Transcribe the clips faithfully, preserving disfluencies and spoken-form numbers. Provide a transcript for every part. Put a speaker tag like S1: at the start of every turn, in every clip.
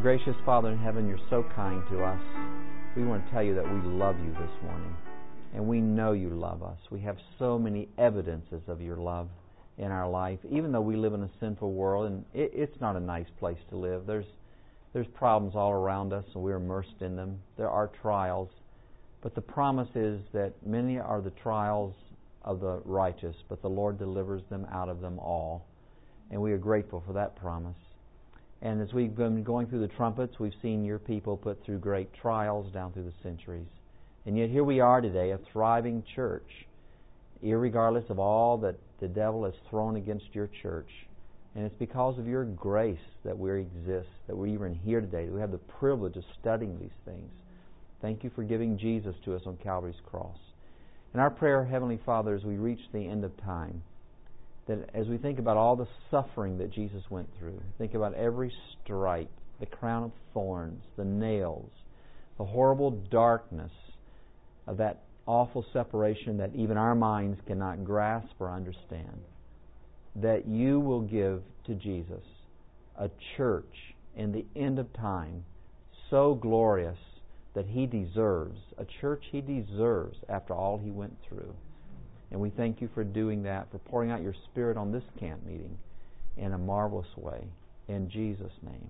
S1: Gracious Father in heaven, you're so kind to us. We want to tell you that we love you this morning. And we know you love us. We have so many evidences of your love in our life, even though we live in a sinful world, and it, it's not a nice place to live. There's there's problems all around us, and we're immersed in them. There are trials, but the promise is that many are the trials of the righteous, but the Lord delivers them out of them all. And we are grateful for that promise. And as we've been going through the trumpets, we've seen your people put through great trials down through the centuries. And yet here we are today, a thriving church, irregardless of all that the devil has thrown against your church. And it's because of your grace that we exist, that we're even here today, that we have the privilege of studying these things. Thank you for giving Jesus to us on Calvary's cross. And our prayer, Heavenly Father, as we reach the end of time, that as we think about all the suffering that Jesus went through, think about every stripe, the crown of thorns, the nails, the horrible darkness of that awful separation that even our minds cannot grasp or understand, that you will give to Jesus a church in the end of time so glorious that He deserves, a church He deserves after all He went through. And we thank you for doing that, for pouring out your Spirit on this camp meeting in a marvelous way. In Jesus' name,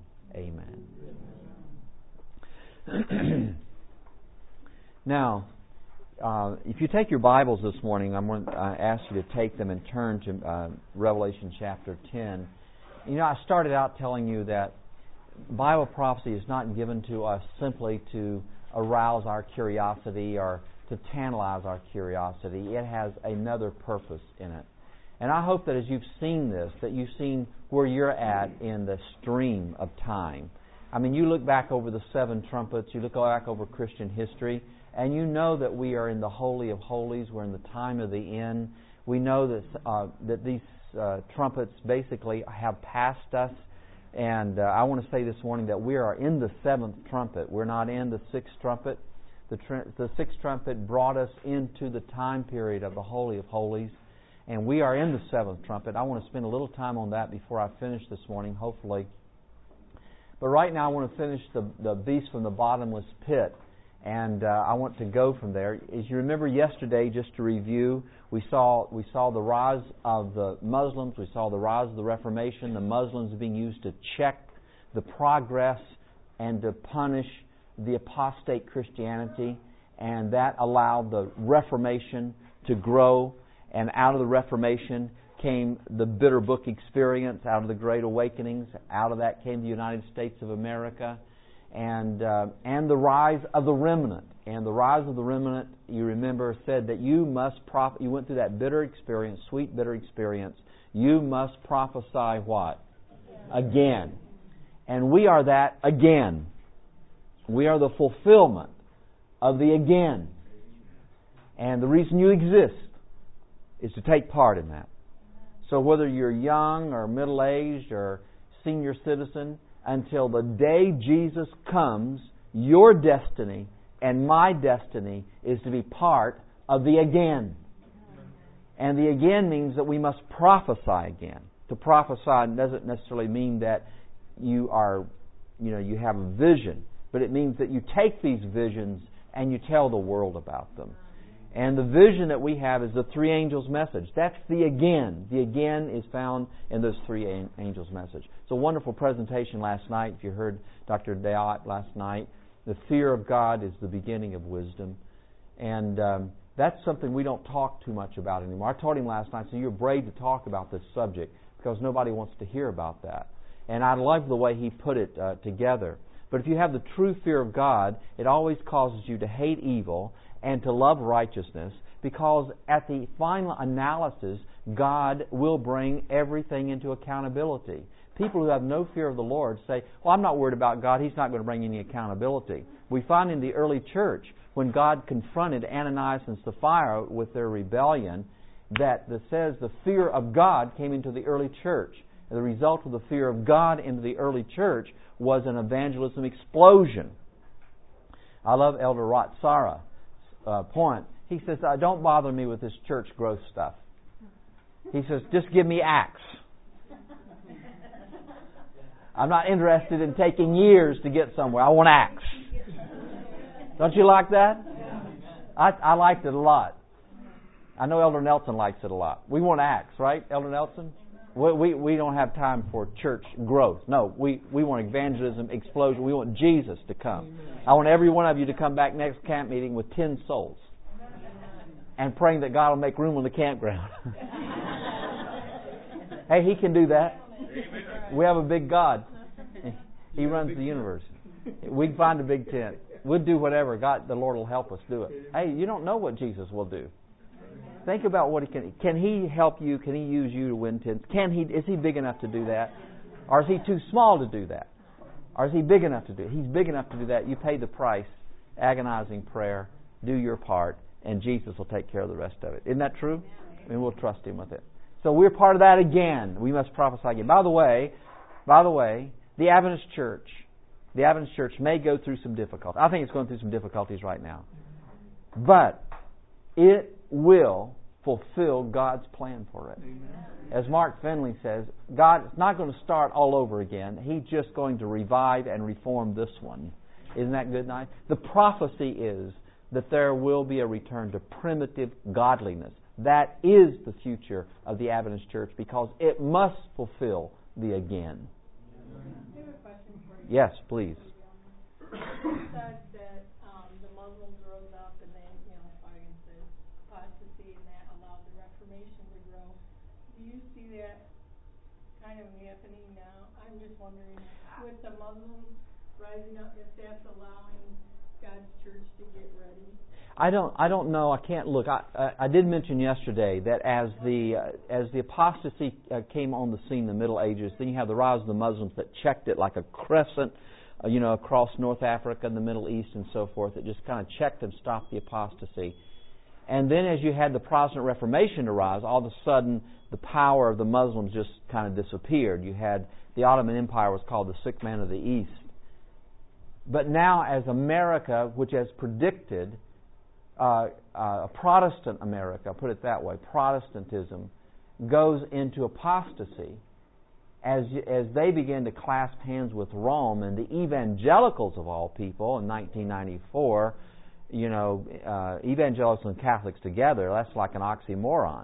S1: amen. Now, uh, if you take your Bibles this morning, I'm going to uh, ask you to take them and turn to uh, Revelation chapter ten. You know, I started out telling you that Bible prophecy is not given to us simply to arouse our curiosity or to tantalize our curiosity. It has another purpose in it. And I hope that as you've seen this, that you've seen where you're at in the stream of time. I mean, you look back over the seven trumpets, you look back over Christian history, and you know that we are in the Holy of Holies. We're in the time of the end. We know that uh, that these uh, trumpets basically have passed us. And uh, I want to say this morning that we are in the seventh trumpet. We're not in the sixth trumpet. The, tr- the sixth trumpet brought us into the time period of the Holy of Holies. And we are in the seventh trumpet. I want to spend a little time on that before I finish this morning, hopefully. But right now I want to finish the, the beast from the bottomless pit. And uh, I want to go from there. As you remember yesterday, just to review, we saw we saw the rise of the Muslims. We saw the rise of the Reformation. The Muslims being used to check the progress and to punish the apostate Christianity. And that allowed the Reformation to grow. And out of the Reformation came the bitter book experience. Out of the Great Awakenings, out of that came the United States of America. And uh, and the rise of the remnant. And the rise of the remnant, you remember, said that you must proph- you went through that bitter experience, sweet bitter experience. You must prophesy what? Again. Again. And we are that again. We are the fulfillment of the again. And the reason you exist is to take part in that. So whether you're young or middle-aged or senior citizen, until the day Jesus comes, your destiny and my destiny is to be part of the again. And the again means that we must prophesy again. To prophesy doesn't necessarily mean that you are, you know, you have a vision, but it means that you take these visions and you tell the world about them. And the vision that we have is the three angels' message. That's the again. The again is found in those three angels' message. It's a wonderful presentation last night. If you heard Doctor Dayat last night, the fear of God is the beginning of wisdom. And um, that's something we don't talk too much about anymore. I told him last night, so you're brave to talk about this subject because nobody wants to hear about that. And I love the way he put it uh, together. But if you have the true fear of God, it always causes you to hate evil and to love righteousness, because at the final analysis, God will bring everything into accountability. People who have no fear of the Lord say, well, I'm not worried about God. He's not going to bring any accountability. We find in the early church, when God confronted Ananias and Sapphira with their rebellion, that it says the fear of God came into the early church. And the result of the fear of God into the early church was an evangelism explosion. I love Elder Ratsara. Uh, point. He says, uh, don't bother me with this church growth stuff. He says, just give me Acts. I'm not interested in taking years to get somewhere. I want Acts. Don't you like that? I, I liked it a lot. I know Elder Nelson likes it a lot. We want Acts, right, Elder Nelson? We, we, we don't have time for church growth. No, we, we want evangelism, explosion. We want Jesus to come. I want every one of you to come back next camp meeting with ten souls. And praying that God will make room on the campground. Hey, He can do that. We have a big God. He runs the universe. We can find a big tent. We'll do whatever. God, the Lord will help us do it. Hey, you don't know what Jesus will do. Think about what He can. Can He help you? Can He use you to win tents? Can He? Is He big enough to do that? Or is He too small to do that? Or is He big enough to do it? He's big enough to do that. You pay the price. Agonizing prayer. Do your part. And Jesus will take care of the rest of it. Isn't that true? And we'll trust Him with it. So we're part of that again. We must prophesy again. By the way, by the way, the Adventist Church, the Adventist Church may go through some difficulties. I think it's going through some difficulties right now. But it will fulfill God's plan for it. Amen. As Mark Finley says, God is not going to start all over again. He's just going to revive and reform this one. Isn't that good, night? The prophecy is that there will be a return to primitive godliness. That is the future of the Adventist Church because it must fulfill the again.
S2: I have a question for you.
S1: Yes, please.
S2: You said that um, the Muslims rose up and they, you know, fought against the apostasy and that allowed the Reformation to grow. Do you see that kind of happening now? I'm just wondering, with the Muslims rising up, if that's allowing God's church to get ready?
S1: I don't. I don't know. I can't look. I, I, I did mention yesterday that as the uh, as the apostasy uh, came on the scene in the Middle Ages, then you have the rise of the Muslims that checked it like a crescent, uh, you know, across North Africa and the Middle East and so forth. It just kind of checked and stopped the apostasy. And then as you had the Protestant Reformation arise, all of a sudden the power of the Muslims just kind of disappeared. You had the Ottoman Empire was called the sick man of the East. But now, as America, which has predicted uh, uh, a Protestant America, put it that way, Protestantism, goes into apostasy, as as they begin to clasp hands with Rome, and the evangelicals of all people in nineteen ninety-four, you know, uh, evangelicals and Catholics together, that's like an oxymoron.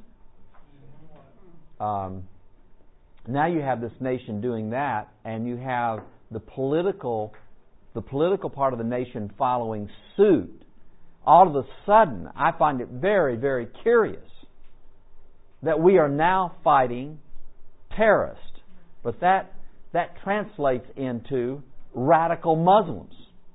S1: Um, now you have this nation doing that, and you have the political the political part of the nation following suit. All of a sudden, I find it very, very curious that we are now fighting terrorists. But that that translates into radical Muslims.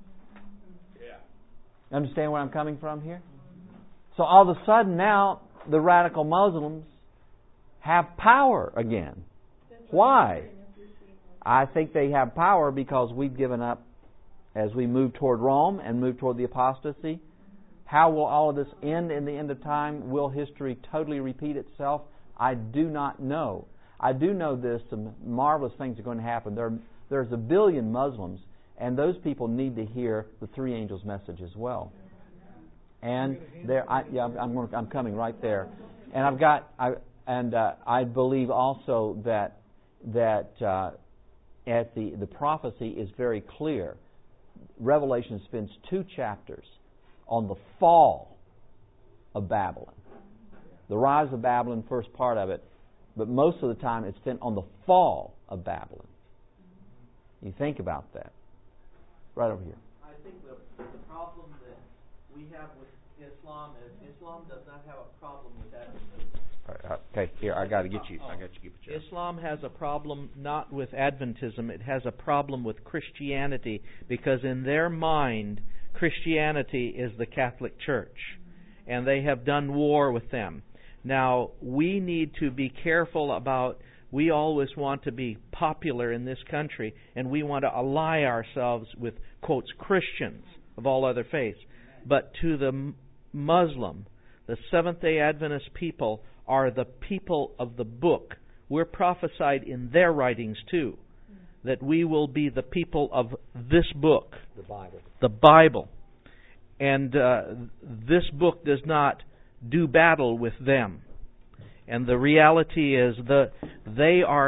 S1: Yeah. Understand where I'm coming from here? So all of a sudden now, the radical Muslims have power again. Why? I think they have power because we've given up as we move toward Rome and move toward the apostasy. How will all of this end in the end of time? Will history totally repeat itself? I do not know. I do know this, some marvelous things are going to happen. There, there's a billion Muslims, and those people need to hear the three angels' message as well. And there, I, yeah, I'm, I'm coming right there. And I've got, I, and uh, I believe also that that uh, at the the prophecy is very clear. Revelation spends two chapters on the fall of Babylon. The rise of Babylon, first part of it, but most of the time it's spent on the fall of Babylon. You think about that. Right over here.
S3: I think the, the problem that we have with Islam is Islam does not have a problem with Adventism.
S1: Okay, here, I got to get you. I got you. Get
S3: Islam has a problem not with Adventism. It has a problem with Christianity because in their mind, Christianity is the Catholic Church, and they have done war with them. Now, we need to be careful about, we always want to be popular in this country, and we want to ally ourselves with, quotes, Christians of all other faiths. But to the Muslim, the Seventh-day Adventist people are the people of the book. We're prophesied in their writings, too, that we will be the people of this book.
S1: The Bible.
S3: The Bible. And uh, this book does not do battle with them. And the reality is the they are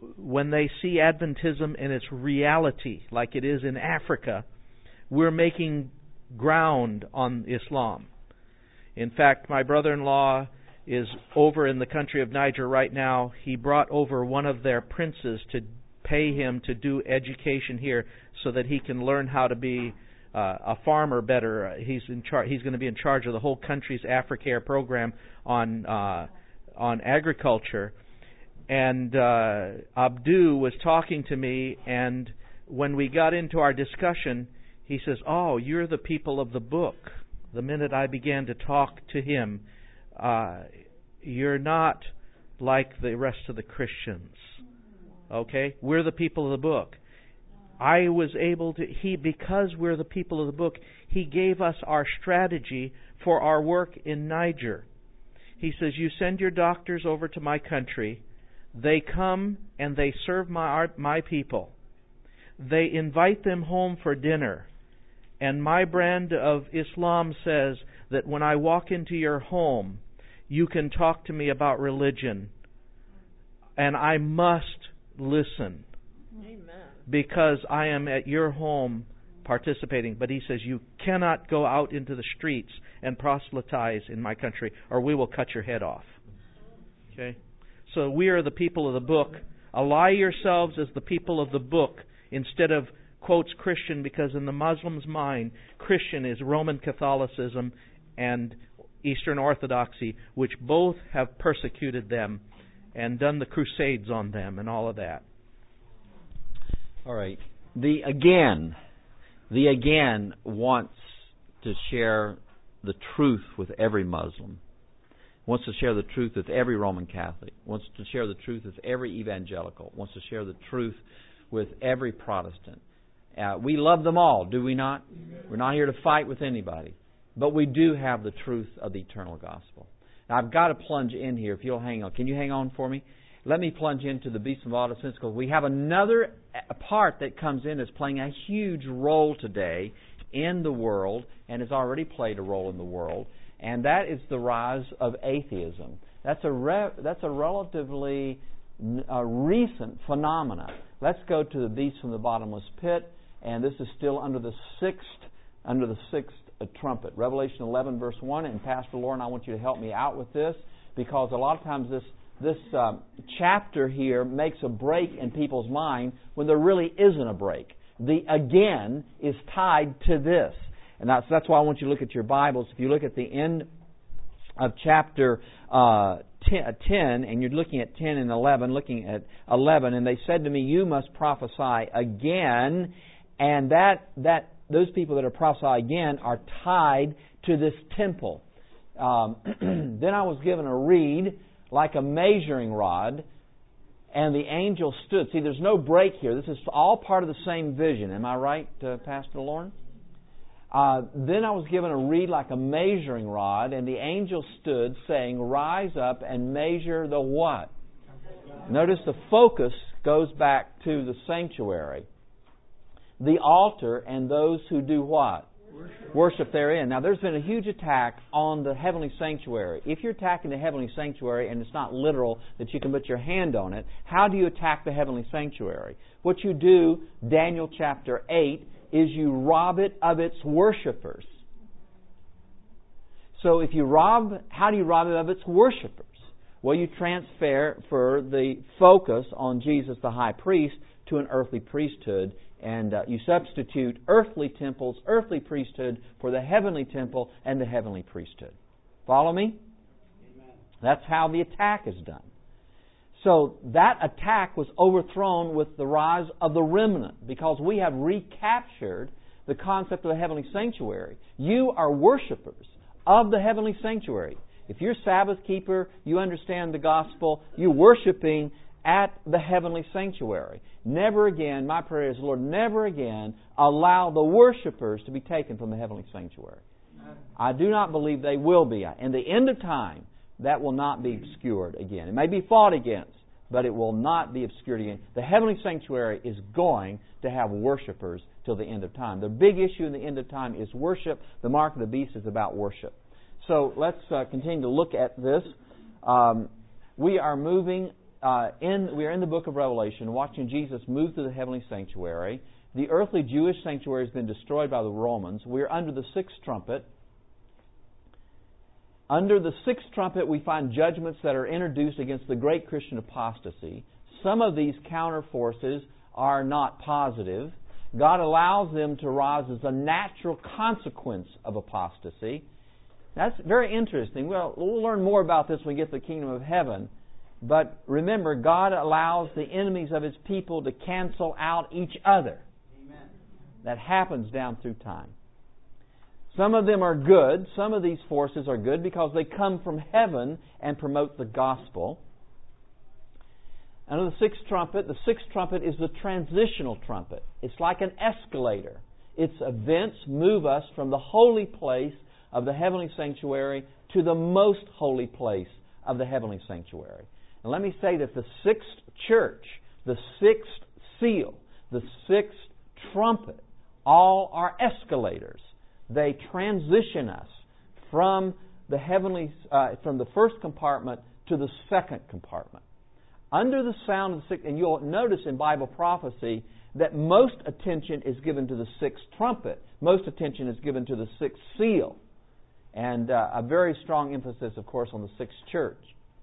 S3: when they see Adventism in its reality, like it is in Africa, we're making ground on Islam. In fact, my brother-in-law is over in the country of Niger right now. He brought over one of their princes to pay him to do education here so that he can learn how to be uh, a farmer better. He's in charge. He's going to be in charge of the whole country's Africare program on uh, on agriculture. And uh, Abdu was talking to me, and when we got into our discussion, he says, "Oh, you're the people of the book." The minute I began to talk to him, uh, you're not like the rest of the Christians. Okay? We're the people of the book. I was able to, he, because we're the people of the book, he gave us our strategy for our work in Niger. He says, you send your doctors over to my country. They come and they serve my my people. They invite them home for dinner. And my brand of Islam says that when I walk into your home, you can talk to me about religion. And I must listen.
S4: Amen.
S3: Because I am at your home participating. But he says, you cannot go out into the streets and proselytize in my country, or we will cut your head off. Okay? So we are the people of the book. Ally yourselves as the people of the book instead of quotes Christian, because in the Muslim's mind, Christian is Roman Catholicism and Eastern Orthodoxy, which both have persecuted them and done the crusades on them and all of that.
S1: All right. The again, the again wants to share the truth with every Muslim, wants to share the truth with every Roman Catholic, wants to share the truth with every evangelical, wants to share the truth with every Protestant. Uh, we love them all, do we not? We're not here to fight with anybody. But we do have the truth of the eternal gospel. Now, I've got to plunge in here, if you'll hang on. Can you hang on for me? Let me plunge into the Beast of All Defense, because we have another part that comes in that's playing a huge role today in the world, and has already played a role in the world, and that is the rise of atheism. That's a re- that's a relatively uh, recent phenomena. Let's go to the Beast from the Bottomless Pit. And this is still under the sixth, under the sixth uh, trumpet, Revelation eleven, verse one. And Pastor Lauren, I want you to help me out with this, because a lot of times this this uh, chapter here makes a break in people's mind when there really isn't a break. The again is tied to this, and that's that's why I want you to look at your Bibles. If you look at the end of chapter uh, ten, and you're looking at ten and eleven, looking at eleven, and they said to me, "You must prophesy again." And that that those people that are prophesy again are tied to this temple. Um, then I was given a reed like a measuring rod, and the angel stood. See, there's no break here. This is all part of the same vision. Am I right, uh, Pastor Lauren? Uh, then I was given a reed like a measuring rod, and the angel stood, saying, "Rise up and measure the what?" Notice the focus goes back to the sanctuary, the altar, and those who do what? Worship. Worship therein. Now, there's been a huge attack on the heavenly sanctuary. If you're attacking the heavenly sanctuary, and it's not literal that you can put your hand on it, how do you attack the heavenly sanctuary? What you do, Daniel chapter eight, is you rob it of its worshipers. So if you rob, how do you rob it of its worshipers? Well, you transfer for the focus on Jesus the high priest to an earthly priesthood, and uh, you substitute earthly temples, earthly priesthood for the heavenly temple and the heavenly priesthood. Follow me? Amen. That's how the attack is done. So that attack was overthrown with the rise of the remnant, because we have recaptured the concept of the heavenly sanctuary. You are worshipers of the heavenly sanctuary. If you're Sabbath keeper, you understand the gospel, you're worshiping at the heavenly sanctuary. Never again, my prayer is, Lord, never again allow the worshipers to be taken from the heavenly sanctuary. I do not believe they will be. In the end of time, that will not be obscured again. It may be fought against, but it will not be obscured again. The heavenly sanctuary is going to have worshipers till the end of time. The big issue in the end of time is worship. The mark of the beast is about worship. So let's uh, continue to look at this. Um, we are moving uh, in we are in the book of Revelation, watching Jesus move through the heavenly sanctuary. The earthly Jewish sanctuary has been destroyed by the Romans. We are under the sixth trumpet. Under the sixth trumpet, we find judgments that are introduced against the great Christian apostasy. Some of these counter forces are not positive. God allows them to rise as a natural consequence of apostasy. That's very interesting. Well, we'll learn more about this when we get to the kingdom of heaven. But remember, God allows the enemies of His people to cancel out each other. Amen. That happens down through time. Some of them are good. Some of these forces are good because they come from heaven and promote the gospel. Under the sixth trumpet, the sixth trumpet is the transitional trumpet. It's like an escalator. Its events move us from the holy place of the heavenly sanctuary to the most holy place of the heavenly sanctuary. And let me say that the sixth church, the sixth seal, the sixth trumpet, all are escalators. They transition us from the heavenly, uh, from the first compartment to the second compartment. Under the sound of the sixth, and you'll notice in Bible prophecy that most attention is given to the sixth trumpet. Most attention is given to the sixth seal. And uh, a very strong emphasis, of course, on the sixth church.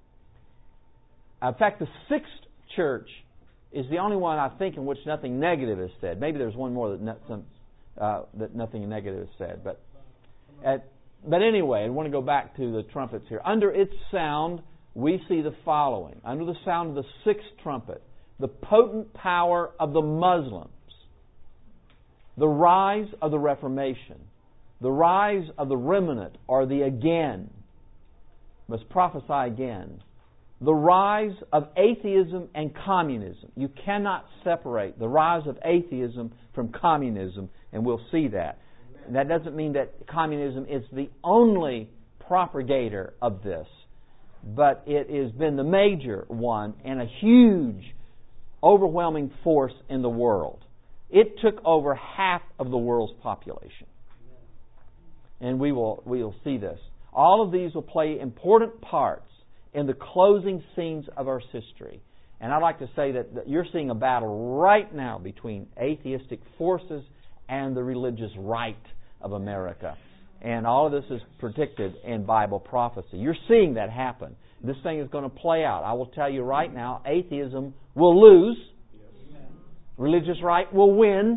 S1: In fact, the sixth church is the only one, I think, in which nothing negative is said. Maybe there's one more that, no, some, uh, that nothing negative is said. But, at, but anyway, I want to go back to the trumpets here. Under its sound, we see the following. Under the sound of the sixth trumpet, the potent power of the Muslims, the rise of the Reformation, the rise of the remnant, or the again, must prophesy again, the rise of atheism and communism. You cannot separate the rise of atheism from communism, and we'll see that. And that doesn't mean that communism is the only propagator of this, but it has been the major one and a huge, overwhelming force in the world. It took over half of the world's population. And we will we will see this. All of these will play important parts in the closing scenes of Earth's history. And I'd like to say that, that you're seeing a battle right now between atheistic forces and the religious right of America. And all of this is predicted in Bible prophecy. You're seeing that happen. This thing is going to play out. I will tell you right now, atheism will lose. Religious right will win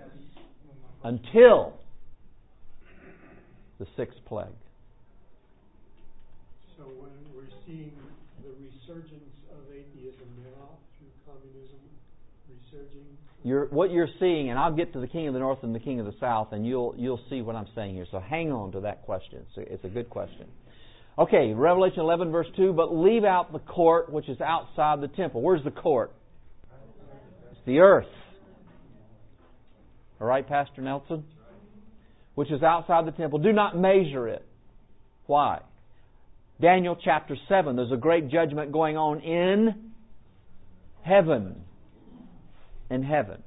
S1: until the sixth plague.
S4: So when we're seeing the resurgence of atheism now through communism resurging,
S1: You're, what you're seeing, and I'll get to the king of the north and the king of the south, and you'll you'll see what I'm saying here. So hang on to that question. It's a, it's a good question. Okay, Revelation eleven verse two, but leave out the court which is outside the temple. Where's the court? It's the earth. All right, Pastor Nelson? Which is outside the temple. Do not measure it. Why? Daniel chapter seven, there's a great judgment going on in heaven. In heaven.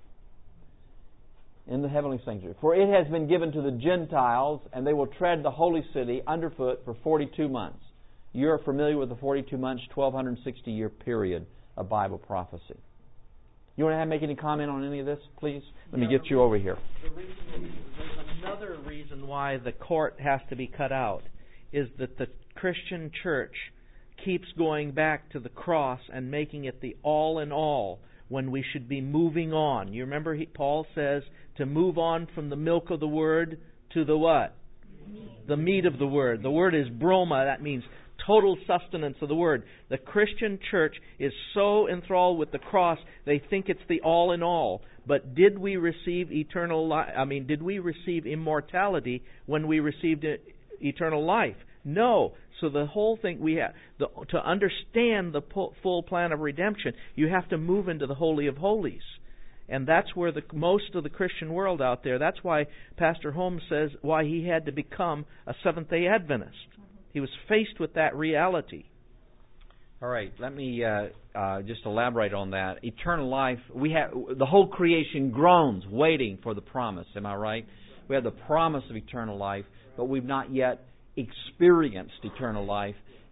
S1: In the heavenly sanctuary. For it has been given to the Gentiles, and they will tread the holy city underfoot for forty-two months. You're familiar with the forty-two months, twelve sixty year period of Bible prophecy. You want to have, make any comment on any of this, please? Let yeah, me get you over here.
S3: The reason, there's another reason why the court has to be cut out is that the Christian church keeps going back to the cross and making it the all in all when we should be moving on. You remember he, Paul says to move on from the milk of the Word to the what? The meat of the Word. The word is broma. That means total sustenance of the Word. The Christian church is so enthralled with the cross, they think it's the all in all. But did we receive eternal life? I mean, did we receive immortality when we received eternal life? No. So the whole thing, we have the, to understand the full plan of redemption, you have to move into the Holy of Holies. And that's where the most of the Christian world out there, that's why Pastor Holmes says why he had to become a Seventh-day Adventist. He was faced with that reality.
S1: All right, let me uh, uh, just elaborate on that. Eternal life, we have the whole creation groans, waiting for the promise. Am I right? We have the promise of eternal life, but we've not yet experienced eternal life.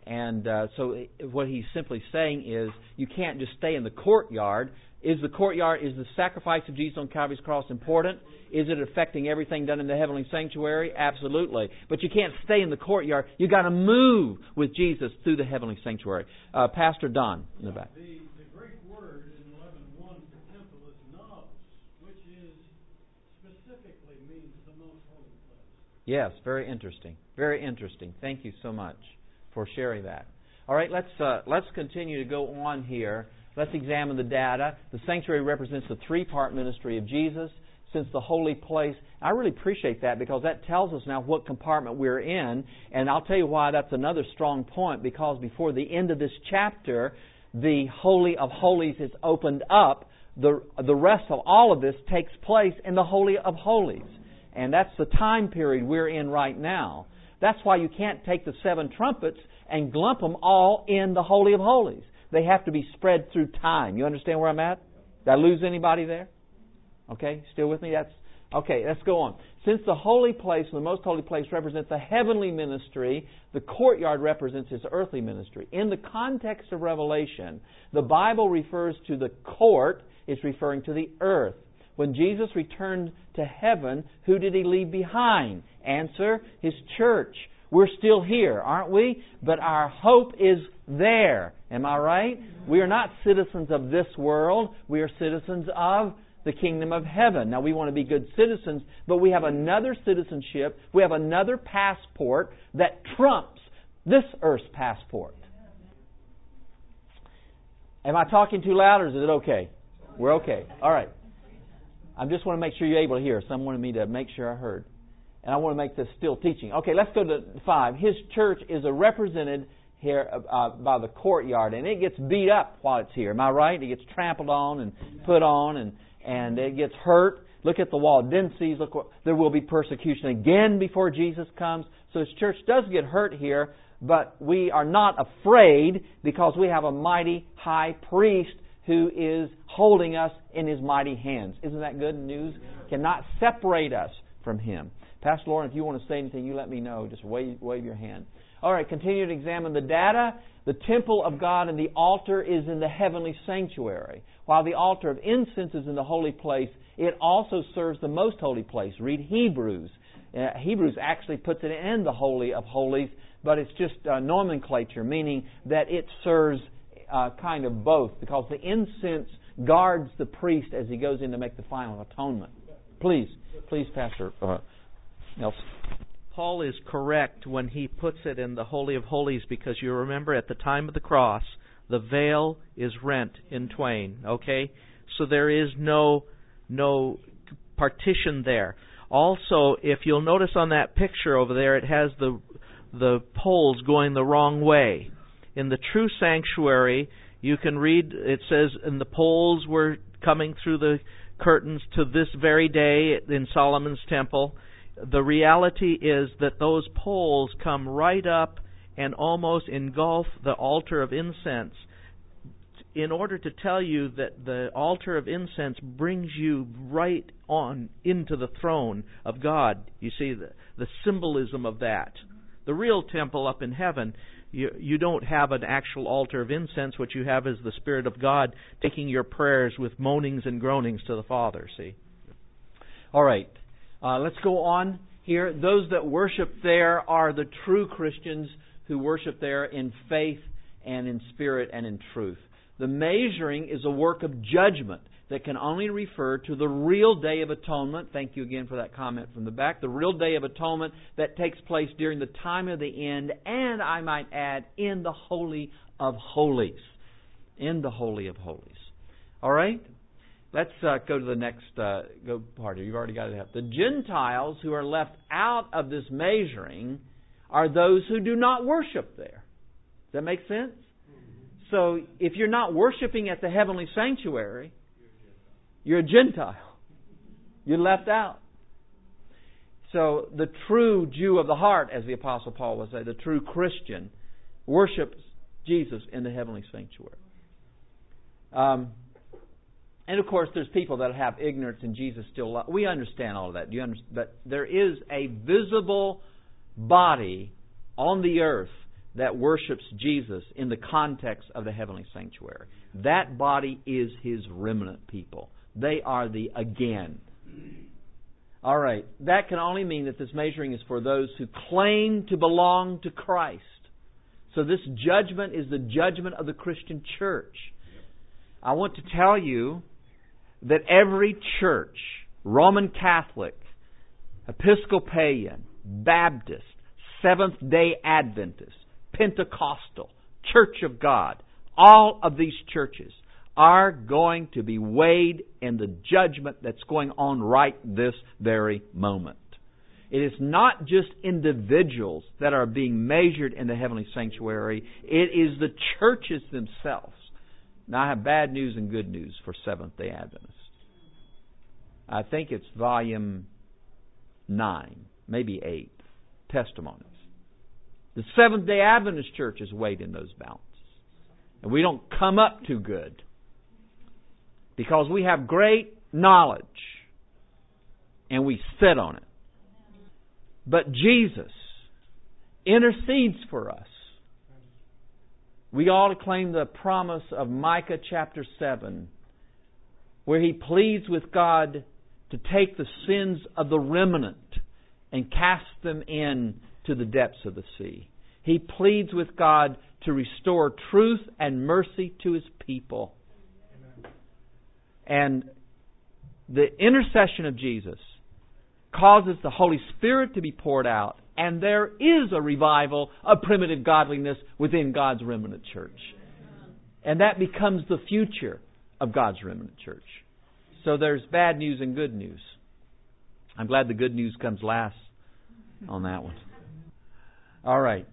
S1: And uh, so what he's simply saying is you can't just stay in the courtyard. Is the courtyard, is the sacrifice of Jesus on Calvary's cross important? Is it affecting everything done in the heavenly sanctuary? Absolutely. But you can't stay in the courtyard. You've got to move with Jesus through the heavenly sanctuary. Uh, Pastor Don in the back.
S5: The, the Greek word in eleven one for temple is naos, which is specifically means the most holy place.
S1: Yes, very interesting. Very interesting. Thank you so much for sharing that. All right, let's uh, let's continue to go on here. Let's examine the data. The sanctuary represents the three-part ministry of Jesus. Since the holy place, I really appreciate that because that tells us now what compartment we're in. And I'll tell you why that's another strong point, because before the end of this chapter, the Holy of Holies is opened up. The, the rest of all of this takes place in the Holy of Holies. And that's the time period we're in right now. That's why you can't take the seven trumpets and glump them all in the Holy of Holies. They have to be spread through time. You understand where I'm at? Did I lose anybody there? Okay, still with me? That's okay, let's go on. Since the holy place, the most holy place, represents the heavenly ministry, the courtyard represents His earthly ministry. In the context of Revelation, the Bible refers to the court, it's referring to the earth. When Jesus returned to heaven, who did He leave behind? Answer, His church. We're still here, aren't we? But our hope is there. Am I right? We are not citizens of this world. We are citizens of the kingdom of heaven. Now, we want to be good citizens, but we have another citizenship. We have another passport that trumps this earth's passport. Am I talking too loud, or is it okay? We're okay. All right. I just want to make sure you're able to hear. Someone wanted me to make sure I heard. And I want to make this still teaching. Okay, let's go to five. His church is a represented here uh, by the courtyard, and it gets beat up while it's here. Am I right? It gets trampled on and put on, and, and it gets hurt. Look at the wall. Then sees, look, there will be persecution again before Jesus comes. So His church does get hurt here, but we are not afraid because we have a mighty high priest who is holding us in His mighty hands. Isn't that good news? Cannot separate us from Him. Pastor Lauren, if you want to say anything, you let me know. Just wave, wave your hand. All right, continue to examine the data. The temple of God and the altar is in the heavenly sanctuary. While the altar of incense is in the holy place, it also serves the most holy place. Read Hebrews. Uh, Hebrews actually puts it in the Holy of Holies, but it's just uh, nomenclature, meaning that it serves uh, kind of both, because the incense guards the priest as he goes in to make the final atonement. Please, please, Pastor uh, Nelson.
S3: Paul is correct when he puts it in the Holy of Holies, because you remember at the time of the cross, the veil is rent in twain, okay? So there is no no partition there. Also, if you'll notice on that picture over there, it has the the poles going the wrong way. In the true sanctuary, you can read, it says, and the poles were coming through the curtains to this very day in Solomon's temple. The reality is that those poles come right up and almost engulf the altar of incense, in order to tell you that the altar of incense brings you right on into the throne of God. You see the, the symbolism of that. The real temple up in heaven, you, you don't have an actual altar of incense. What you have is the Spirit of God taking your prayers with moanings and groanings to the Father, see?
S1: All right. Uh, let's go on here. Those that worship there are the true Christians who worship there in faith and in spirit and in truth. The measuring is a work of judgment that can only refer to the real Day of Atonement. Thank you again for that comment from the back. The real Day of Atonement that takes place during the time of the end, and I might add, in the Holy of Holies. In the Holy of Holies. All right? Let's uh, go to the next uh, go part here. You've already got it up. The Gentiles who are left out of this measuring are those who do not worship there. Does that make sense? So if you're not worshiping at the heavenly sanctuary, you're a Gentile. You're left out. So the true Jew of the heart, as the Apostle Paul would say, the true Christian, worships Jesus in the heavenly sanctuary. Um, and of course, there's people that have ignorance in Jesus still. We understand all of that. Do you understand? But there is a visible body on the earth that worships Jesus in the context of the heavenly sanctuary. That body is His remnant people. They are the again. All right. That can only mean that this measuring is for those who claim to belong to Christ. So this judgment is the judgment of the Christian church. I want to tell you that every church, Roman Catholic, Episcopalian, Baptist, Seventh-day Adventist, Pentecostal, Church of God, all of these churches are going to be weighed in the judgment that's going on right this very moment. It is not just individuals that are being measured in the heavenly sanctuary. It is the churches themselves. Now, I have bad news and good news for Seventh-day Adventists. I think it's volume nine, maybe eight, Testimonies. The Seventh-day Adventist church is weighed in those balances. And we don't come up too good because we have great knowledge and we sit on it. But Jesus intercedes for us. We ought to claim the promise of Micah chapter seven, where he pleads with God to take the sins of the remnant and cast them in to the depths of the sea. He pleads with God to restore truth and mercy to His people. And the intercession of Jesus causes the Holy Spirit to be poured out, and there is a revival of primitive godliness within God's remnant church. And that becomes the future of God's remnant church. So there's bad news and good news. I'm glad the good news comes last on that one. All right.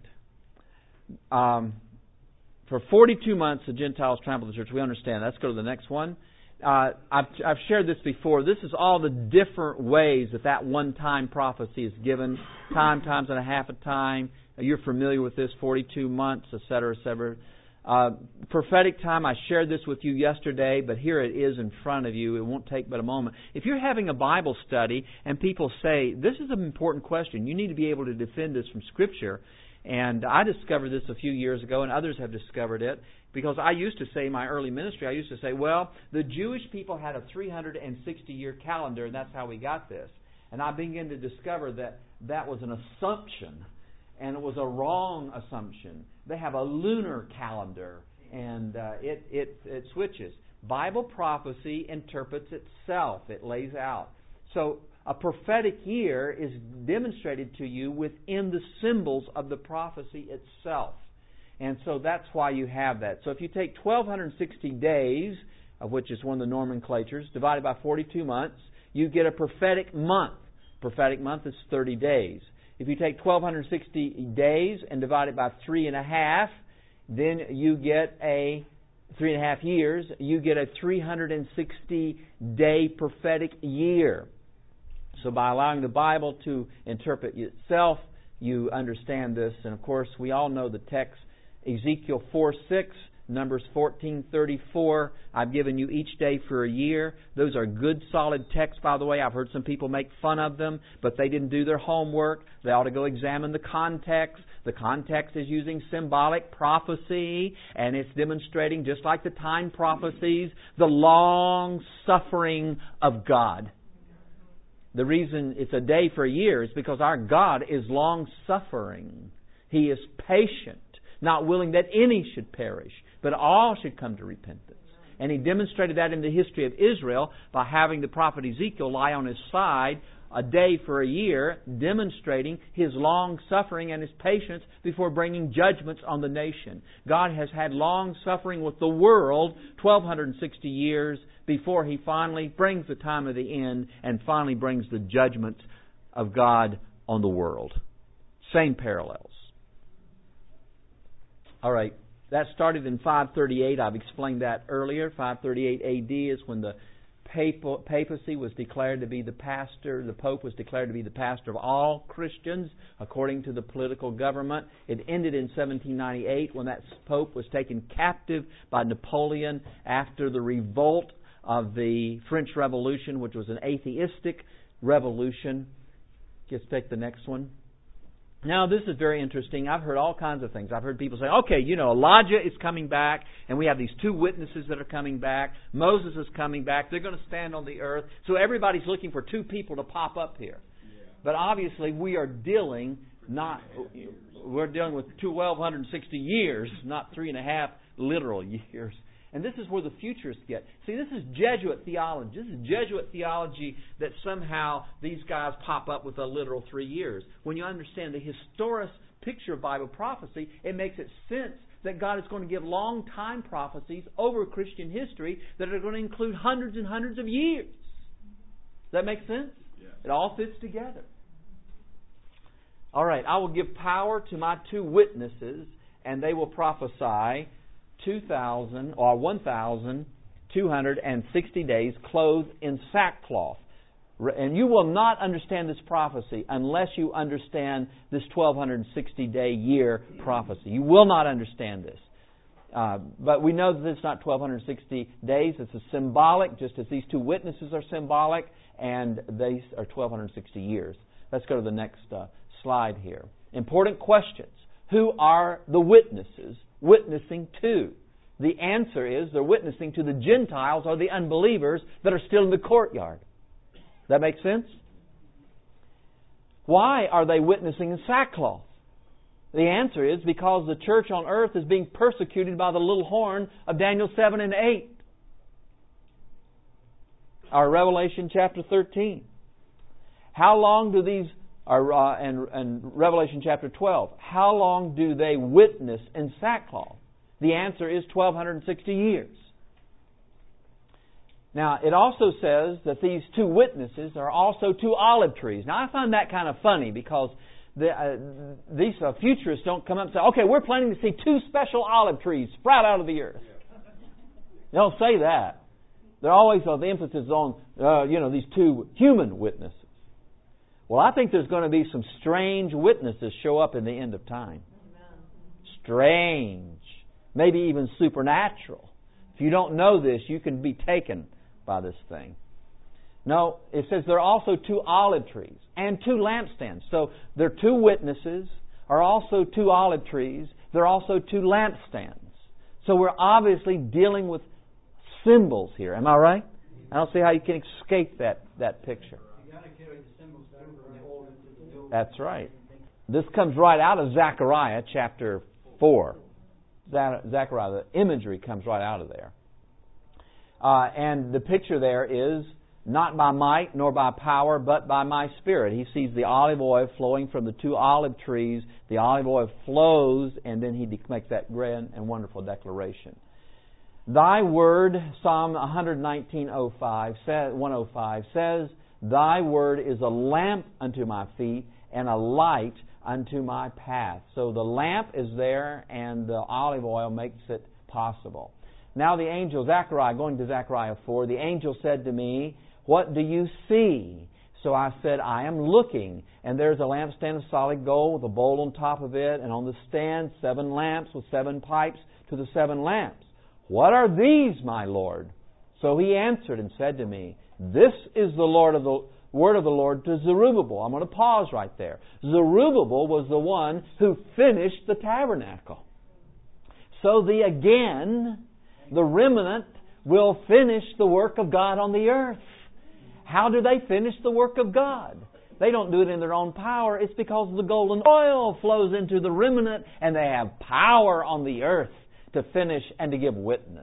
S1: Um, for forty-two months, the Gentiles trampled the church. We understand. Let's go to the next one. Uh, I've, I've shared this before. This is all the different ways that that one-time prophecy is given. Time, times and a half a time. You're familiar with this, forty-two months, et cetera, et cetera. Uh, prophetic time, I shared this with you yesterday, but here it is in front of you. It won't take but a moment. If you're having a Bible study and people say, this is an important question, you need to be able to defend this from Scripture. And I discovered this a few years ago, and others have discovered it, because I used to say in my early ministry, I used to say, well, the Jewish people had a three hundred sixty year calendar, and that's how we got this. And I began to discover that that was an assumption, and it was a wrong assumption. They have a lunar calendar, and uh, it, it, it switches. Bible prophecy interprets itself. It lays out. So a prophetic year is demonstrated to you within the symbols of the prophecy itself. And so that's why you have that. So if you take twelve sixty days, of which is one of the nomenclatures, divided by forty-two months, you get a prophetic month. Prophetic month is thirty days. If you take twelve sixty days and divide it by three and a half, then you get a three and a half years. You get a three hundred sixty day prophetic year. So by allowing the Bible to interpret itself, you understand this. And of course, we all know the text, Ezekiel four six, Numbers fourteen thirty-four. I've given you each day for a year. Those are good, solid texts, by the way. I've heard some people make fun of them, but they didn't do their homework. They ought to go examine the context. The context is using symbolic prophecy, and it's demonstrating, just like the time prophecies, the long suffering of God. The reason it's a day for a year is because our God is long-suffering. He is patient, not willing that any should perish, but all should come to repentance. And He demonstrated that in the history of Israel by having the prophet Ezekiel lie on his side a day for a year, demonstrating His long-suffering and His patience before bringing judgments on the nation. God has had long-suffering with the world twelve sixty years before He finally brings the time of the end and finally brings the judgment of God on the world. Same parallels. All right, that started in five thirty-eight. I've explained that earlier. five thirty-eight A D is when the Papal, papacy was declared to be the pastor, the Pope was declared to be the pastor of all Christians according to the political government. It ended in seventeen ninety-eight when that Pope was taken captive by Napoleon after the revolt of the French Revolution, which was an atheistic revolution. Just take the next one. Now, this is very interesting. I've heard all kinds of things. I've heard people say, okay, you know, Elijah is coming back, and we have these two witnesses that are coming back. Moses is coming back. They're going to stand on the earth. So everybody's looking for two people to pop up here. But obviously, we are dealing not, we're dealing with twelve sixty years, not three and a half literal years. And this is where the futurists get. See, this is Jesuit theology. This is Jesuit theology that somehow these guys pop up with a literal three years. When you understand the historic picture of Bible prophecy, it makes it sense that God is going to give long time prophecies over Christian history that are going to include hundreds and hundreds of years. Does that make sense?
S6: Yes.
S1: It all fits together. All right, I will give power to my two witnesses, and they will prophesy two thousand or one thousand two hundred sixty days clothed in sackcloth. And you will not understand this prophecy unless you understand this twelve sixty day year prophecy. You will not understand this. Uh, but we know that it's not twelve sixty days. It's a symbolic, just as these two witnesses are symbolic, and these are twelve sixty years. Let's go to the next uh, slide here. Important questions. Who are the witnesses witnessing to? The answer is they're witnessing to the Gentiles or the unbelievers that are still in the courtyard. That makes sense? Why are they witnessing in sackcloth? The answer is because the church on earth is being persecuted by the little horn of Daniel seven and eight. Or Revelation chapter thirteen. How long do these, or, uh, and, and Revelation chapter twelve, how long do they witness in sackcloth? The answer is twelve sixty years. Now, it also says that these two witnesses are also two olive trees. Now, I find that kind of funny because the, uh, these uh, futurists don't come up and say, okay, we're planning to see two special olive trees sprout out of the earth. They don't say that. They're always, uh, the emphasis is on, uh, you know, these two human witnesses. Well, I think there's going to be some strange witnesses show up in the end of time. Strange. Maybe even supernatural. If you don't know this, you can be taken by this thing. No, it says there are also two olive trees and two lampstands. So there are two witnesses, are also two olive trees. There are also two lampstands. So we're obviously dealing with symbols here. Am I right? I don't see how you can escape that, that picture. That's right. This comes right out of Zechariah chapter four. Zechariah, the imagery comes right out of there. Uh, and the picture there is not by might nor by power, but by my Spirit. He sees the olive oil flowing from the two olive trees. The olive oil flows, and then he makes that grand and wonderful declaration. Thy word, Psalm one nineteen oh five, one oh five says, Thy word is a lamp unto my feet and a light unto my path. So the lamp is there and the olive oil makes it possible. Now the angel, Zechariah, going to Zechariah four, the angel said to me, What do you see? So I said, I am looking, and there's a lampstand of solid gold with a bowl on top of it, and on the stand seven lamps with seven pipes to the seven lamps. What are these, my Lord? So he answered and said to me, This is the Lord of the word of the Lord to Zerubbabel. I'm going to pause right there. Zerubbabel was the one who finished the tabernacle. So the again, the remnant will finish the work of God on the earth. How do they finish the work of God? They don't do it in their own power. It's because the golden oil flows into the remnant and they have power on the earth to finish and to give witness.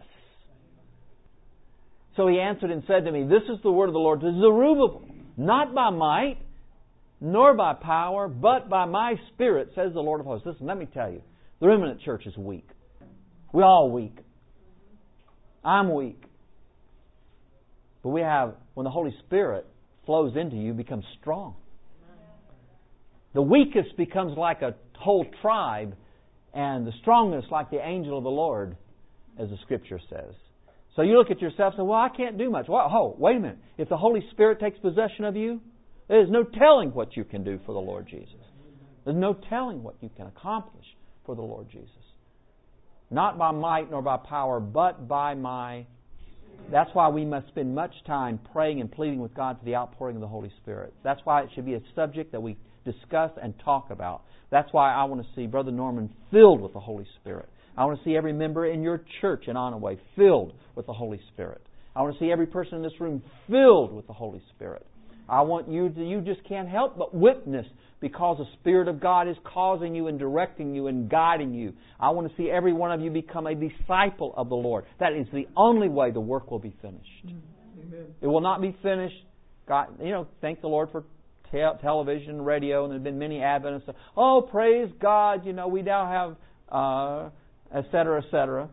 S1: So he answered and said to me, This is the word of the Lord to Zerubbabel. Not by might, nor by power, but by my Spirit, says the Lord of hosts. Listen, let me tell you, the remnant church is weak. We're all weak. I'm weak. But we have, when the Holy Spirit flows into you, becomes strong. The weakest becomes like a whole tribe, and the strongest like the angel of the Lord, as the Scripture says. So you look at yourself and say, well, I can't do much. Well, oh, wait a minute. If the Holy Spirit takes possession of you, there's no telling what you can do for the Lord Jesus. There's no telling what you can accomplish for the Lord Jesus. Not by might nor by power, but by my That's why we must spend much time praying and pleading with God for the outpouring of the Holy Spirit. That's why it should be a subject that we discuss and talk about. That's why I want to see Brother Norman filled with the Holy Spirit. I want to see every member in your church in Onaway filled with the Holy Spirit. I want to see every person in this room filled with the Holy Spirit. I want you to, you just can't help but witness because the Spirit of God is causing you and directing you and guiding you. I want to see every one of you become a disciple of the Lord. That is the only way the work will be finished. Amen. It will not be finished. God, you know, thank the Lord for te- television, radio, and there have been many Adventists. Oh, praise God! You know, we now have, uh, et cetera, et cetera.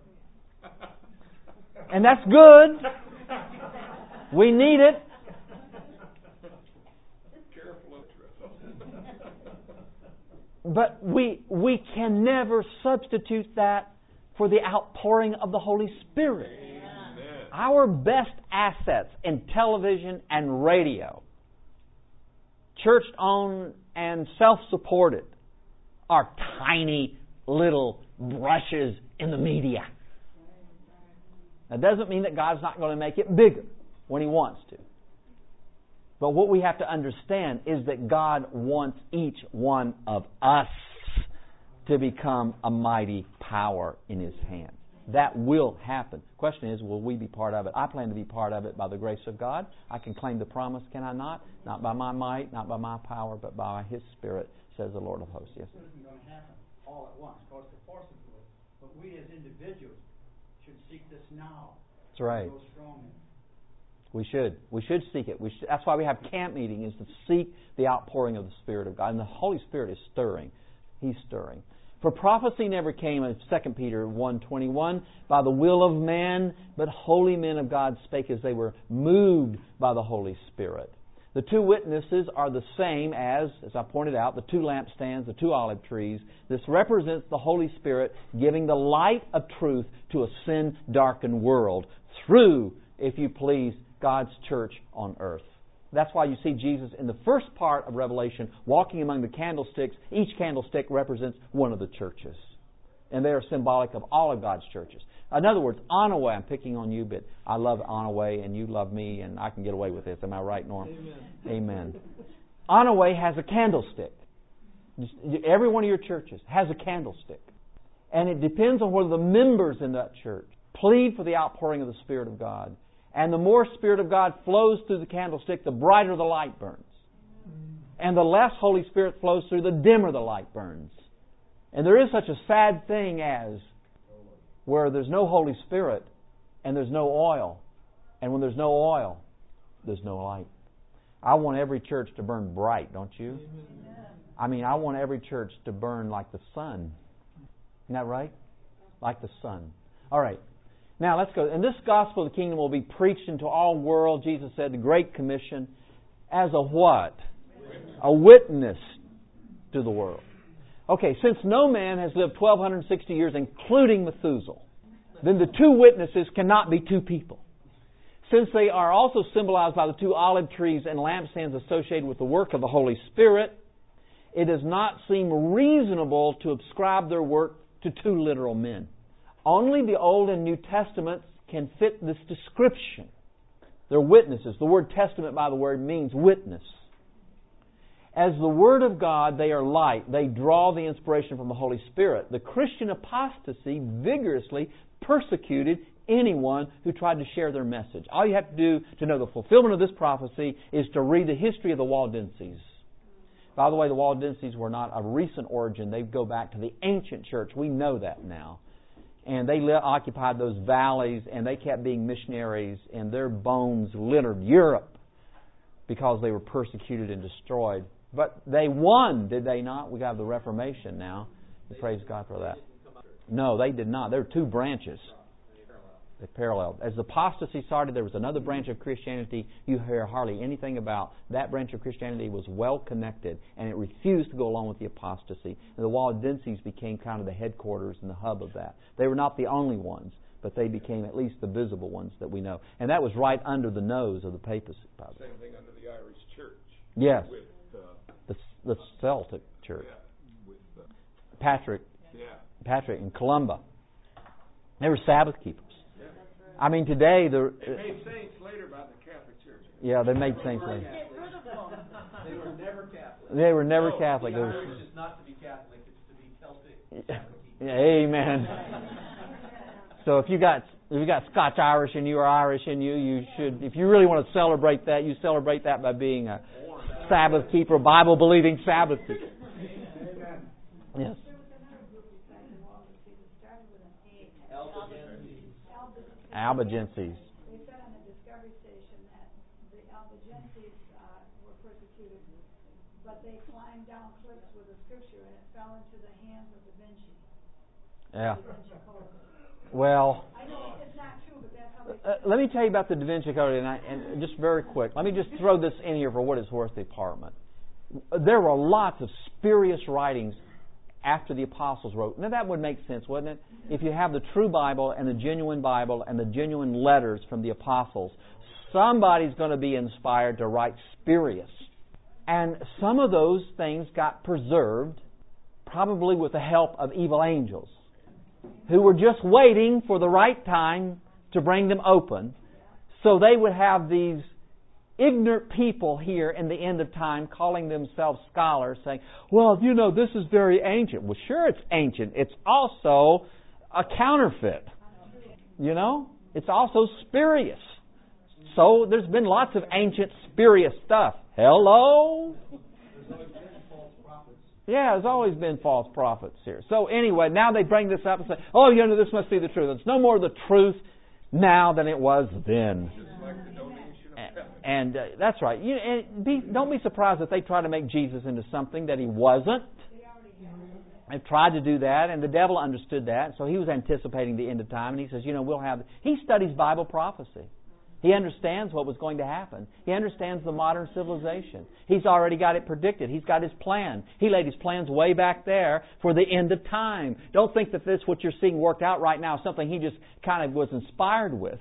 S1: And that's good. We need it. But we we can never substitute that for the outpouring of the Holy Spirit. Amen. Our best assets in television and radio, church-owned and self-supported, are tiny little brushes in the media. That doesn't mean that God's not going to make it bigger when He wants to. But what we have to understand is that God wants each one of us to become a mighty power in His hand. That will happen. The question is, will we be part of it? I plan to be part of it by the grace of God. I can claim the promise, can I not? Not by my might, not by my power, but by His Spirit, says the Lord of hosts. Yes?
S6: This isn't going to happen all at once, because the force of it. But we as individuals should seek this now.
S1: That's right.
S6: Go strong in it.
S1: We should. We should seek it. We should, that's why we have camp meeting, is to seek the outpouring of the Spirit of God. And the Holy Spirit is stirring. He's stirring. For prophecy never came, in Second Peter one twenty-one, by the will of man, but holy men of God spake as they were moved by the Holy Spirit. The two witnesses are the same as, as I pointed out, the two lampstands, the two olive trees. This represents the Holy Spirit giving the light of truth to a sin-darkened world through, if you please, God's church on earth. That's why you see Jesus in the first part of Revelation walking among the candlesticks. Each candlestick represents one of the churches. And they are symbolic of all of God's churches. In other words, Onaway, I'm picking on you, but I love Onaway and you love me and I can get away with this. Am I right, Norm? Amen. Amen. Onaway has a candlestick. Every one of your churches has a candlestick. And it depends on whether the members in that church plead for the outpouring of the Spirit of God. And the more Spirit of God flows through the candlestick, the brighter the light burns. And the less Holy Spirit flows through, the dimmer the light burns. And there is such a sad thing as where there's no Holy Spirit and there's no oil. And when there's no oil, there's no light. I want every church to burn bright, don't you? Amen. I mean, I want every church to burn like the sun. Isn't that right? Like the sun. All right. Now, let's go. And this gospel of the kingdom will be preached into all world, Jesus said, the Great Commission, as a what? A witness to the world. Okay, since no man has lived twelve sixty years, including Methuselah, then the two witnesses cannot be two people. Since they are also symbolized by the two olive trees and lampstands associated with the work of the Holy Spirit, it does not seem reasonable to ascribe their work to two literal men. Only the Old and New Testaments can fit this description. They're witnesses. The word testament, by the word, means witness. As the Word of God, they are light. They draw the inspiration from the Holy Spirit. The Christian apostasy vigorously persecuted anyone who tried to share their message. All you have to do to know the fulfillment of this prophecy is to read the history of the Waldenses. By the way, the Waldenses were not of recent origin. They go back to the ancient church. We know that now. And they occupied those valleys, and they kept being missionaries, and their bones littered Europe because they were persecuted and destroyed. But they won, did they not? We have the Reformation now. We praise God for that. No, they did not. There were two branches. They paralleled. As the apostasy started, there was another branch of Christianity you hear hardly anything about. That branch of Christianity was well connected, and it refused to go along with the apostasy. And the Waldenses became kind of the headquarters and the hub of that. They were not the only ones, but they became at least the visible ones that we know. And that was right under the nose of the papacy.
S7: Same thing under the Irish Church.
S1: Yes.
S7: With, uh,
S1: the, the Celtic Church.
S7: Yeah, with, uh,
S1: Patrick.
S7: Yeah.
S1: Patrick and Columba. They were Sabbath keepers. I mean, today the
S7: They made saints later by the Catholic Church.
S1: yeah, they made saints later.
S2: Get rid of them.
S8: They were never Catholic.
S1: They were never
S8: No,
S1: Catholic.
S8: The
S1: It was-
S8: Irish is not to be Catholic; it's to be Celtic.
S1: Yeah, amen. So if you got if you got Scotch Irish in you or Irish in you, you should. If you really want to celebrate that, you celebrate that by being a Sabbath keeper, Bible believing Sabbath keeper.
S6: Amen.
S1: Yes.
S9: There was another group besides the Waldenses that started with an A.
S8: Albigenses.
S1: Albigenses.
S9: They said on the Discovery Station that the Albigenses uh, were persecuted, but they climbed down cliffs with a scripture and it fell into the hands of Da Vinci.
S1: Yeah.
S9: Da Vinci Code.
S1: Well,
S9: I know it's not true, but that's how they
S1: uh, let me tell you about the Da Vinci Code, and, I, and just very quick. Let me just throw this in here for what it's worth, the apartment. There were lots of spurious writings after the apostles wrote. Now that would make sense, wouldn't it? If you have the true Bible and the genuine Bible and the genuine letters from the apostles, somebody's going to be inspired to write spurious. And some of those things got preserved, probably with the help of evil angels, who were just waiting for the right time to bring them open, so they would have these ignorant people here in the end of time calling themselves scholars, saying, well, you know, this is very ancient. Well, sure, it's ancient. It's also a counterfeit. You know? It's also spurious. So there's been lots of ancient spurious stuff. Hello? Yeah, there's always been false prophets here. So anyway, now they bring this up and say, oh, you know, this must be the truth. It's no more the truth now than it was then.
S7: Just like the donation of
S1: And,
S7: heaven.
S1: and uh, that's right. You, and be, don't be surprised if they try to make Jesus into something that he wasn't. They've tried to do that, and the devil understood that, so he was anticipating the end of time, and he says, you know, we'll have... He studies Bible prophecy. He understands what was going to happen. He understands the modern civilization. He's already got it predicted. He's got his plan. He laid his plans way back there for the end of time. Don't think that this, what you're seeing worked out right now, is something he just kind of was inspired with.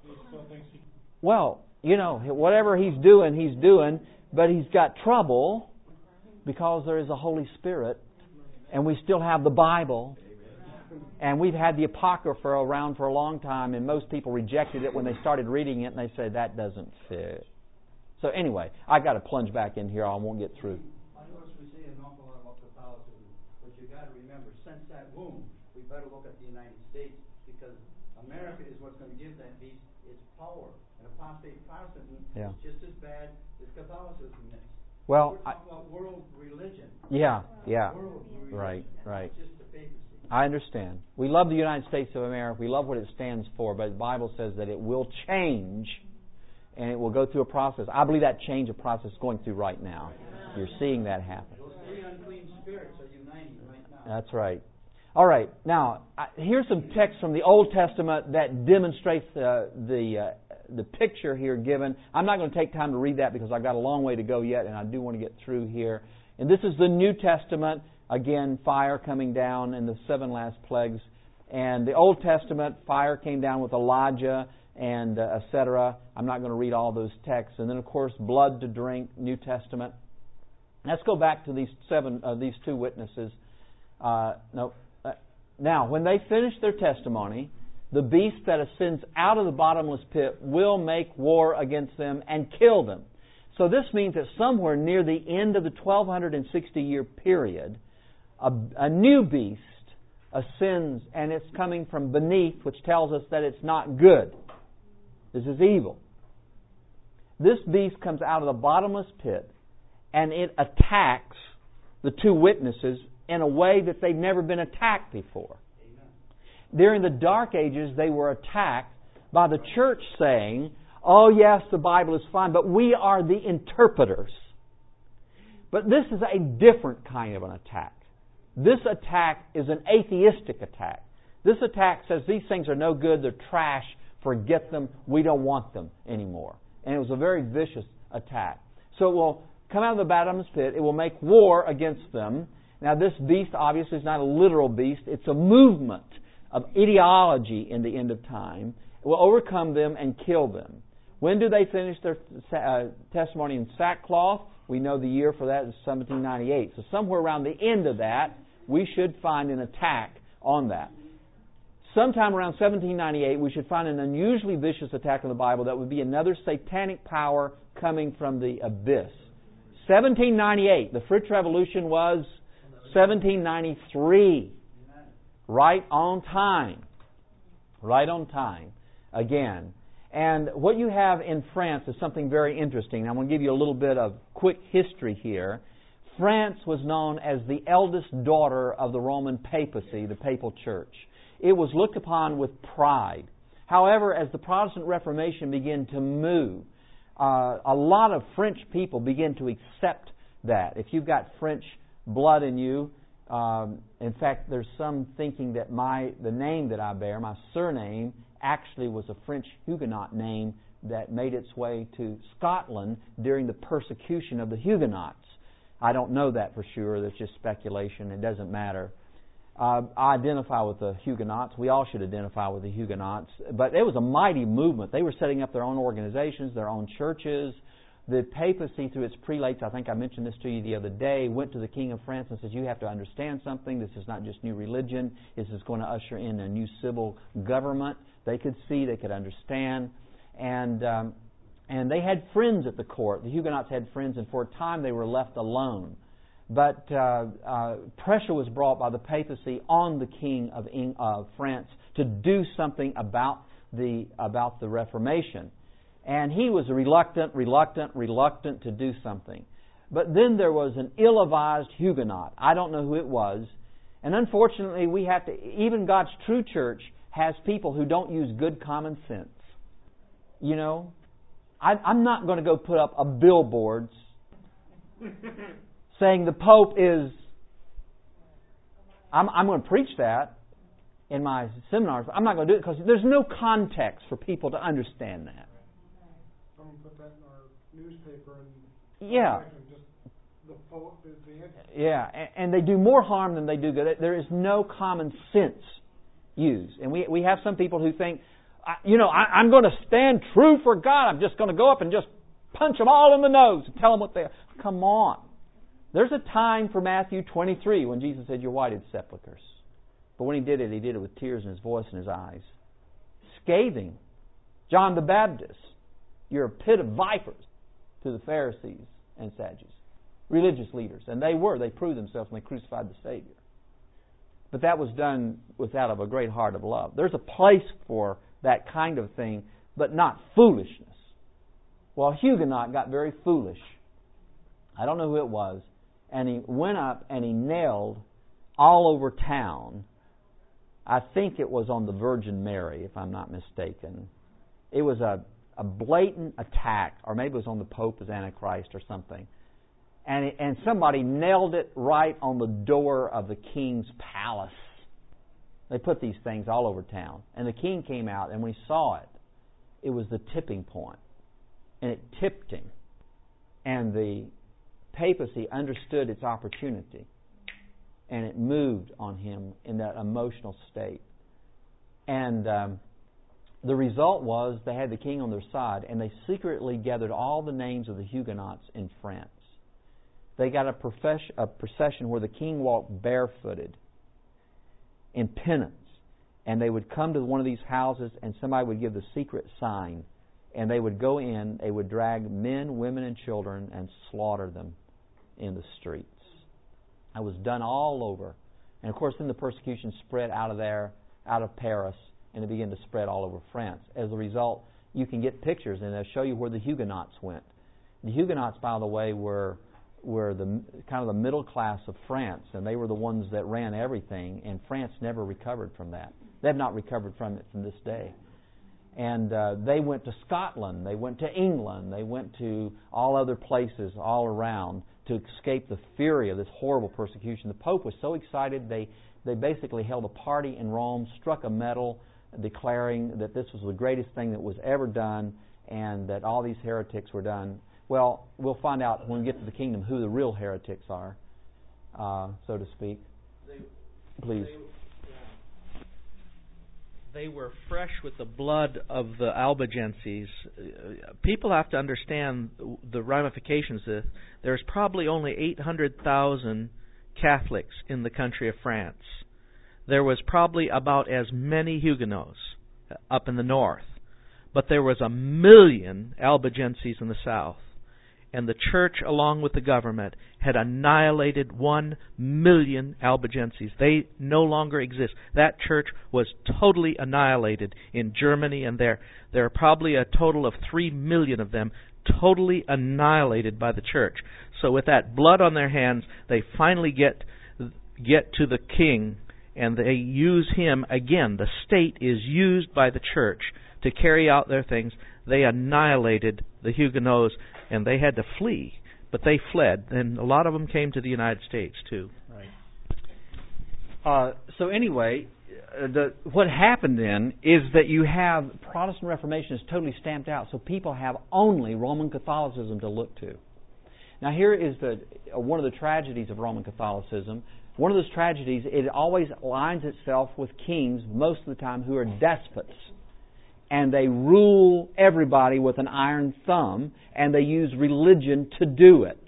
S1: Well, you know, whatever he's doing, he's doing, but he's got trouble because there is a Holy Spirit, and we still have the Bible. And we've had the Apocrypha around for a long time, and most people rejected it when they started reading it, and they said, that doesn't fit. So anyway, I've got to plunge back in here. I won't get through.
S6: I notice we say an awful lot about Catholicism, but you've got to remember, since that womb, we better look at the United States, because America is what's going to give that beast its power. And apostate Protestantism
S1: Yeah.
S6: is just as bad as Catholicism is.
S1: Well,
S6: We're talking about world religion.
S1: Yeah, yeah.
S6: World religion,
S1: Right, right.
S6: not just the papacy.
S1: I understand. We love the United States of America. We love what it stands for, but the Bible says that it will change and it will go through a process. I believe that change of process is going through right now. You're seeing that happen.
S6: Those three unclean spirits are uniting right now.
S1: That's right. All right. Now, I- here's some text from the Old Testament that demonstrates the the, uh, the picture here given. I'm not going to take time to read that because I've got a long way to go yet, and I do want to get through here. And this is the New Testament. Again, fire coming down in the seven last plagues. And the Old Testament, fire came down with Elijah and uh, et cetera. I'm not going to read all those texts. And then, of course, blood to drink, New Testament. Let's go back to these seven, uh, these two witnesses. Uh, no. Uh, now, when they finish their testimony, the beast that ascends out of the bottomless pit will make war against them and kill them. So this means that somewhere near the end of the twelve sixty year period, a, a new beast ascends, and it's coming from beneath, which tells us that it's not good. This is evil. This beast comes out of the bottomless pit, and it attacks the two witnesses in a way that they've never been attacked before.
S6: Amen.
S1: During the Dark Ages, they were attacked by the church saying, oh yes, the Bible is fine, but we are the interpreters. But this is a different kind of an attack. This attack is an atheistic attack. This attack says these things are no good, they're trash, forget them, we don't want them anymore. And it was a very vicious attack. So it will come out of the bottomless pit, it will make war against them. Now this beast obviously is not a literal beast, it's a movement of ideology in the end of time. It will overcome them and kill them. When do they finish their uh, testimony in sackcloth? We know the year for that is seventeen ninety-eight. So somewhere around the end of that, we should find an attack on that. sometime around seventeen ninety-eight, we should find an unusually vicious attack on the Bible that would be another satanic power coming from the abyss. seventeen ninety-eight. The French Revolution was seventeen ninety-three. Right on time. Right on time. Again. And what you have in France is something very interesting. I'm going to give you a little bit of quick history here. France was known as the eldest daughter of the Roman papacy, the papal church. It was looked upon with pride. However, as the Protestant Reformation began to move, uh, a lot of French people began to accept that. If you've got French blood in you, um, in fact, there's some thinking that my the name that I bear, my surname, actually was a French Huguenot name that made its way to Scotland during the persecution of the Huguenots. I don't know that for sure. That's just speculation. It doesn't matter. Uh, I identify with the Huguenots. We all should identify with the Huguenots. But it was a mighty movement. They were setting up their own organizations, their own churches. The papacy, through its prelates, I think I mentioned this to you the other day, went to the King of France and says, you have to understand something. This is not just new religion. This is going to usher in a new civil government. They could see, they could understand. And um, and they had friends at the court. The Huguenots had friends, and for a time they were left alone. But uh, uh, pressure was brought by the papacy on the King of Eng- uh, France to do something about the about the Reformation. And he was reluctant, reluctant, reluctant to do something. But then there was an ill-advised Huguenot. I don't know who it was. And unfortunately, we have to, even God's true church has people who don't use good common sense. You know, I, I'm not going to go put up a billboard saying the Pope is... I'm, I'm going to preach that in my seminars. I'm not going to do it because there's no context for people to understand that.
S4: Someone put that in our newspaper and
S1: yeah,
S4: just the Pope is the answer.
S1: Yeah, and, and they do more harm than they do good. There is no common sense used, and we we have some people who think, you know, I, I'm going to stand true for God. I'm just going to go up and just punch them all in the nose and tell them what they are. Come on, there's a time for Matthew twenty-three when Jesus said, "You're whited sepulchres," but when He did it, He did it with tears in His voice and His eyes, scathing. John the Baptist, "You're a pit of vipers," to the Pharisees and Sadducees, religious leaders. And they were. They proved themselves when they crucified the Savior. But that was done without of a great heart of love. There's a place for that kind of thing, but not foolishness. Well, Huguenot got very foolish. I don't know who it was. And he went up and he nailed all over town. I think it was on the Virgin Mary, if I'm not mistaken. It was a a blatant attack, or maybe it was on the Pope as Antichrist or something. And it, and somebody nailed it right on the door of the king's palace. They put these things all over town. And the king came out, and when he saw it, it was the tipping point. And it tipped him. And the papacy understood its opportunity. And it moved on him in that emotional state. And... Um, The result was they had the king on their side, and they secretly gathered all the names of the Huguenots in France. They got a, profess- a procession where the king walked barefooted in penance, and they would come to one of these houses, and somebody would give the secret sign, and they would go in, they would drag men, women, and children and slaughter them in the streets. It was done all over. And of course, then the persecution spread out of there, out of Paris, and it began to spread all over France. As a result, you can get pictures, and they'll show you where the Huguenots went. The Huguenots, by the way, were were the kind of the middle class of France, and they were the ones that ran everything, and France never recovered from that. They have not recovered from it from this day. And uh, they went to Scotland, they went to England, they went to all other places all around to escape the fury of this horrible persecution. The Pope was so excited, they, they basically held a party in Rome, struck a medal, declaring that this was the greatest thing that was ever done and that all these heretics were done. Well, we'll find out when we get to the kingdom who the real heretics are, uh, so to speak.
S3: They,
S1: Please.
S3: They, yeah. they were fresh with the blood of the Albigenses. People have to understand the ramifications of this. There's probably only eight hundred thousand Catholics in the country of France. there was probably about as many Huguenots up in the north, but there was a million Albigenses in the south. And the church, along with the government, had annihilated one million Albigenses. They no longer exist. That church was totally annihilated in Germany, and there, there are probably a total of three million of them totally annihilated by the church. So with that blood on their hands, they finally get get to the king, and they use him again. The state is used by the church to carry out their things. They annihilated the Huguenots, and they had to flee, but they fled, and a lot of them came to the United States too.
S1: Right. Uh, so anyway, uh, the, what happened then is that you have Protestant Reformation is totally stamped out, so people have only Roman Catholicism to look to. Now here is the uh, one of the tragedies of Roman Catholicism. One of those tragedies, it always aligns itself with kings most of the time who are despots. And they rule everybody with an iron thumb, and they use religion to do it.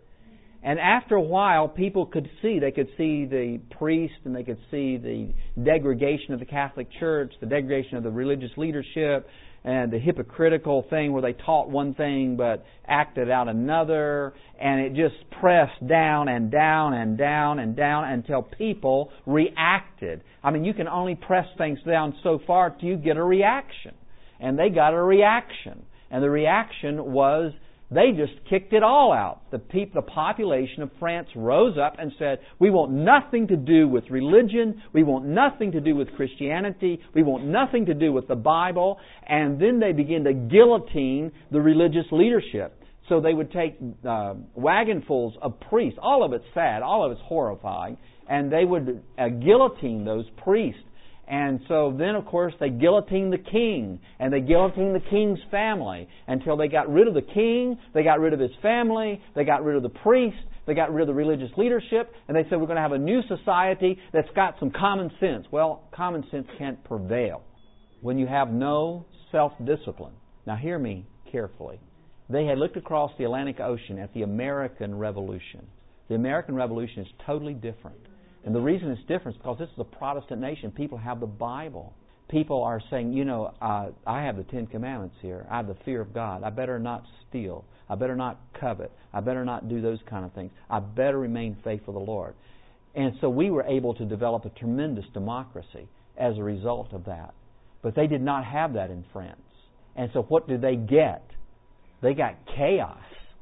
S1: And after a while, people could see, they could see the priest, and they could see the degradation of the Catholic Church, the degradation of the religious leadership, and the hypocritical thing where they taught one thing but acted out another, and it just pressed down and down and down and down until people reacted. I mean, you can only press things down so far till you get a reaction. And they got a reaction. And the reaction was they just kicked it all out. The people, the population of France rose up and said, we want nothing to do with religion. We want nothing to do with Christianity. We want nothing to do with the Bible. And then they began to guillotine the religious leadership. So they would take uh, wagonfuls of priests. All of it's sad. All of it's horrifying. And they would uh, guillotine those priests. And so then, of course, they guillotined the king, and they guillotined the king's family until they got rid of the king, they got rid of his family, they got rid of the priest, they got rid of the religious leadership, and they said, we're going to have a new society that's got some common sense. Well, common sense can't prevail when you have no self-discipline. Now, hear me carefully. They had looked across the Atlantic Ocean at the American Revolution. The American Revolution is totally different. And the reason it's different is because this is a Protestant nation. People have the Bible. People are saying, you know, uh, I have the Ten Commandments here. I have the fear of God. I better not steal. I better not covet. I better not do those kind of things. I better remain faithful to the Lord. And so we were able to develop a tremendous democracy as a result of that. But they did not have that in France. And so what did they get? They got chaos.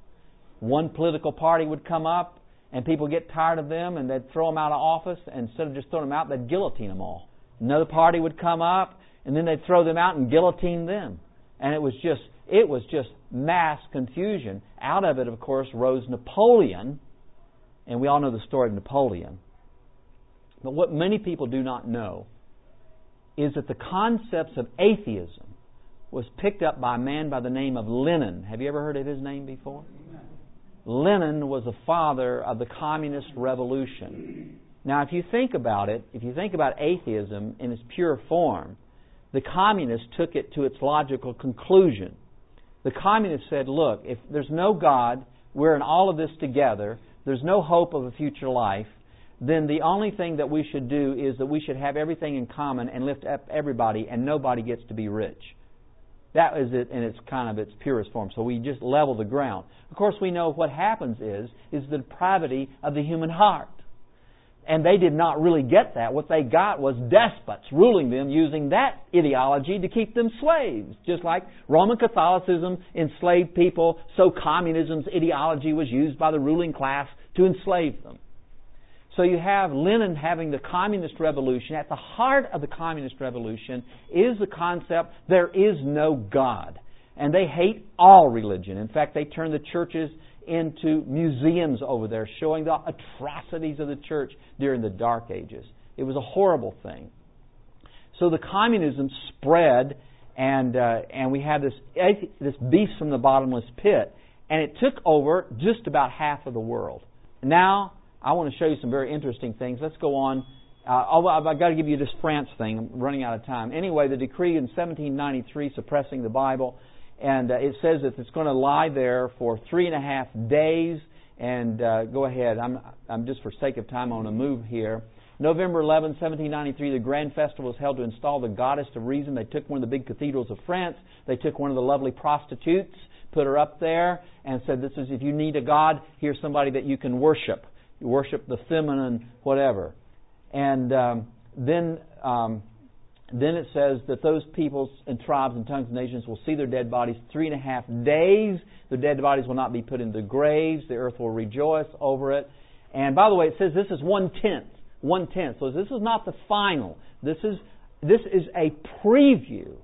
S1: One political party would come up, and people get tired of them, and they'd throw them out of office. And instead of just throwing them out, they'd guillotine them all. Another party would come up, and then they'd throw them out and guillotine them. And it was just, it was just mass confusion. Out of it, of course, rose Napoleon, and we all know the story of Napoleon. But what many people do not know is that the concepts of atheism was picked up by a man by the name of Lenin. Have you ever heard of his name before? Lenin was the father of the communist revolution. Now, if you think about it, if you think about atheism in its pure form, the communists took it to its logical conclusion. The communists said, look, if there's no God, we're in all of this together, there's no hope of a future life, then the only thing that we should do is that we should have everything in common and lift up everybody, and nobody gets to be rich. That is it in its kind of its purest form. So we just level the ground. Of course, we know what happens is is the depravity of the human heart. And they did not really get that. What they got was despots ruling them using that ideology to keep them slaves. Just like Roman Catholicism enslaved people, so communism's ideology was used by the ruling class to enslave them. So you have Lenin having the communist revolution. At the heart of the communist revolution is the concept there is no God. And they hate all religion. In fact, they turn the churches into museums over there, showing the atrocities of the church during the Dark Ages. It was a horrible thing. So the communism spread, and uh, and we had this this beast from the bottomless pit, and it took over just about half of the world. Now, I want to show you some very interesting things. Let's go on. Uh, I've got to give you this France thing. I'm running out of time. Anyway, the decree in seventeen ninety-three suppressing the Bible, and uh, it says that it's going to lie there for three and a half days. And uh, go ahead. I'm, I'm just for sake of time, I want to move here. November eleventh, seventeen ninety-three, the Grand Festival was held to install the Goddess of Reason. They took one of the big cathedrals of France. They took one of the lovely prostitutes, put her up there, and said, "This is, if you need a god, here's somebody that you can worship. You worship the feminine, whatever." And um, then... Um, Then it says that those peoples and tribes and tongues and nations will see their dead bodies three and a half days. Their dead bodies will not be put into graves. The earth will rejoice over it. And by the way, it says this is one-tenth. One-tenth. So this is not the final. This is, this is a preview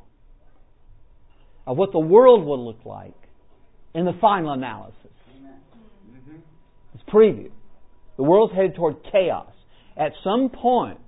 S1: of what the world will look like in the final analysis.
S6: Amen.
S1: It's preview. The world's headed toward chaos. At some point,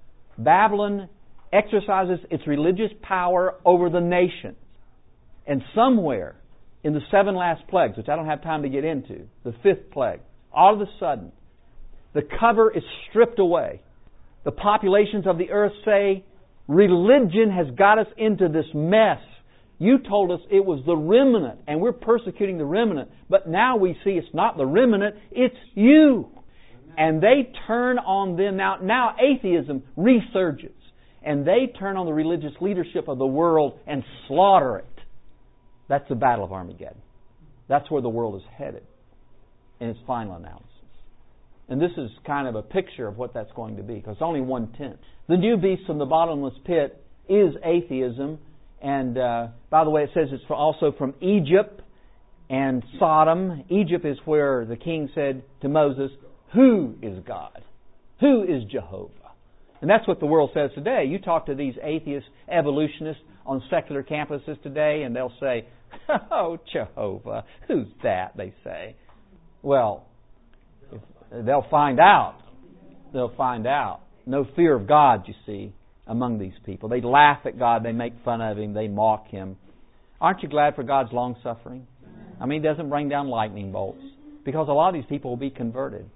S1: Babylon exercises its religious power over the nations. And somewhere in the seven last plagues, which I don't have time to get into, the fifth plague, all of a sudden, the cover is stripped away. The populations of the earth say, religion has got us into this mess. You told us it was the remnant, and we're persecuting the remnant. But now we see it's not the remnant, it's you. And they turn on them. Now, now atheism resurges. And they turn on the religious leadership of the world and slaughter it. That's the Battle of Armageddon. That's where the world is headed in its final analysis. And this is kind of a picture of what that's going to be, because it's only one-tenth. The new beast from the bottomless pit is atheism. And uh, by the way, it says it's also from Egypt and Sodom. Egypt is where the king said to Moses, "Who is God? Who is Jehovah?" And that's what the world says today. You talk to these atheist evolutionists on secular campuses today, and they'll say, "Oh, Jehovah, who's that?" they say. Well, if, they'll find out. They'll find out. No fear of God, you see, among these people. They laugh at God. They make fun of Him. They mock Him. Aren't you glad for God's long-suffering? I mean, He doesn't bring down lightning bolts, because a lot of these people will be converted.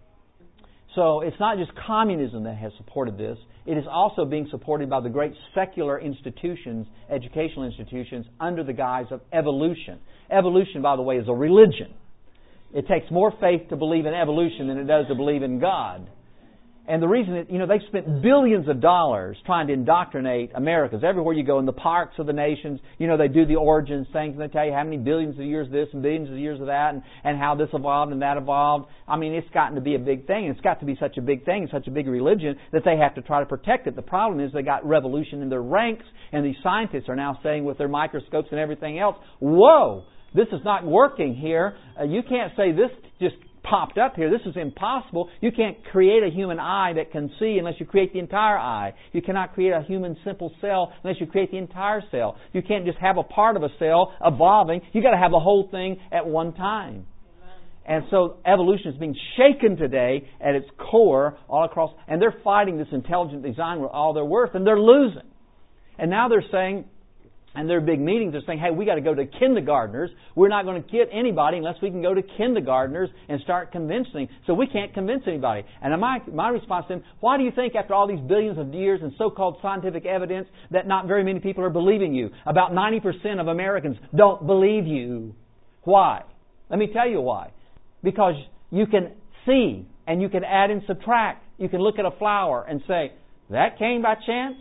S1: So it's not just communism that has supported this. It is also being supported by the great secular institutions, educational institutions, under the guise of evolution. Evolution, by the way, is a religion. It takes more faith to believe in evolution than it does to believe in God. And the reason, that, you know, they've spent billions of dollars trying to indoctrinate Americans. Everywhere you go, in the parks of the nations, you know, they do the origins things, and they tell you how many billions of years of this and billions of years of that, and, and how this evolved and that evolved. I mean, it's gotten to be a big thing. It's got to be such a big thing, such a big religion, that they have to try to protect it. The problem is they got revolution in their ranks, and these scientists are now saying with their microscopes and everything else, "Whoa, this is not working here. Uh, you can't say this just popped up here. This is impossible. You can't create a human eye that can see unless you create the entire eye. You cannot create a human simple cell unless you create the entire cell. You can't just have a part of a cell evolving. You've got to have the whole thing at one time." And so evolution is being shaken today at its core all across, and they're fighting this intelligent design with all their worth, and they're losing. And now they're saying, and their big meetings are saying, "Hey, we got to go to kindergartners. We're not going to get anybody unless we can go to kindergartners and start convincing. So we can't convince anybody." And my my response to them, why do you think after all these billions of years and so-called scientific evidence that not very many people are believing you? About ninety percent of Americans don't believe you. Why? Let me tell you why. Because you can see and you can add and subtract. You can look at a flower and say, "That came by chance?"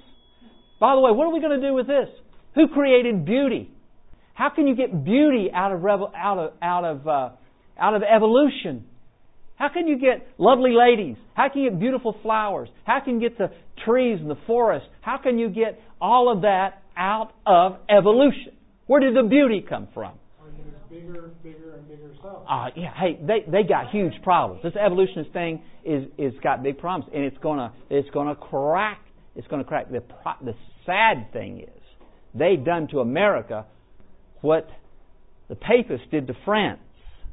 S1: By the way, what are we going to do with this? Who created beauty? How can you get beauty out of revel, out of out of uh, out of evolution? How can you get lovely ladies? How can you get beautiful flowers? How can you get the trees and the forest? How can you get all of that out of evolution? Where did the beauty come from?
S4: Bigger, bigger, and bigger cells.
S1: Uh, yeah, hey, they they got huge problems. This evolutionist thing is is got big problems, and it's gonna it's gonna crack. It's gonna crack. The pro- the sad thing is, they've done to America what the papists did to France.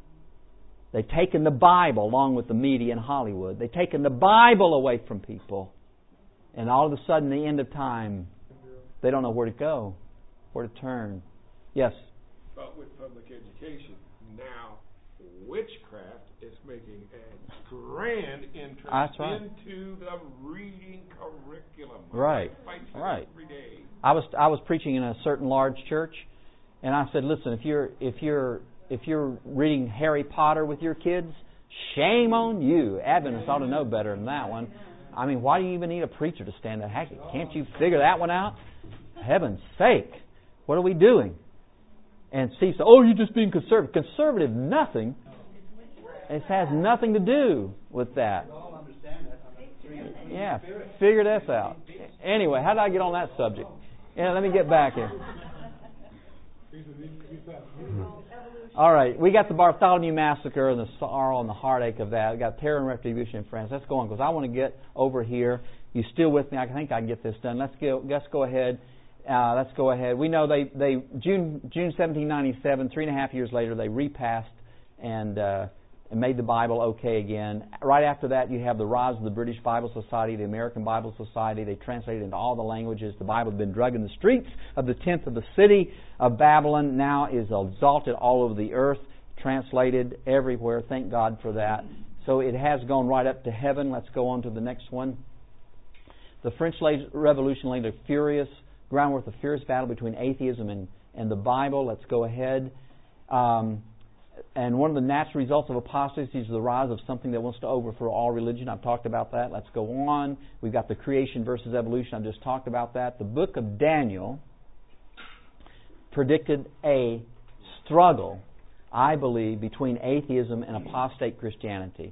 S1: They've taken the Bible along with the media and Hollywood. They've taken the Bible away from people. And all of a sudden, the end of time, they don't know where to go, where to turn. Yes?
S7: But with public education, now witchcraft is making a grand entrance
S1: That's right.
S7: into the reading curriculum.
S1: Right.
S7: Fights it
S1: Right.
S7: every day.
S1: I was I was preaching in a certain large church, and I said, "Listen, if you're if you're if you're reading Harry Potter with your kids, shame on you. Adventists ought to know better than that one. I mean, why do you even need a preacher to stand there? Heck, can't you figure that one out? Heaven's sake, what are we doing? And Steve said, oh, you're just being conservative. Conservative, nothing. It has nothing to do with that. Yeah, figure this out. Anyway, how did I get on that subject? Yeah, let me get back here. All right, we got the Bartholomew Massacre and the sorrow and the heartache of that. We got terror and retribution in France. Let's go on because I want to get over here. You still with me? I think I can get this done. Let's go. Let's go ahead. Uh, let's go ahead. We know they they June June seventeen ninety-seven. Three and a half years later, they repassed and. Uh, and made the Bible okay again. Right after that, you have the rise of the British Bible Society, the American Bible Society. They translated it into all the languages. The Bible had been drug in the streets of the tenth of the city of Babylon. Now is exalted all over the earth, translated everywhere. Thank God for that. So it has gone right up to heaven. Let's go on to the next one. The French Revolution laid a furious groundwork, a furious battle between atheism and, and the Bible. Let's go ahead. Um, And one of the natural results of apostasy is the rise of something that wants to overthrow all religion. I've talked about that. Let's go on. We've got the creation versus evolution. I've just talked about that. The book of Daniel predicted a struggle, I believe, between atheism and apostate Christianity.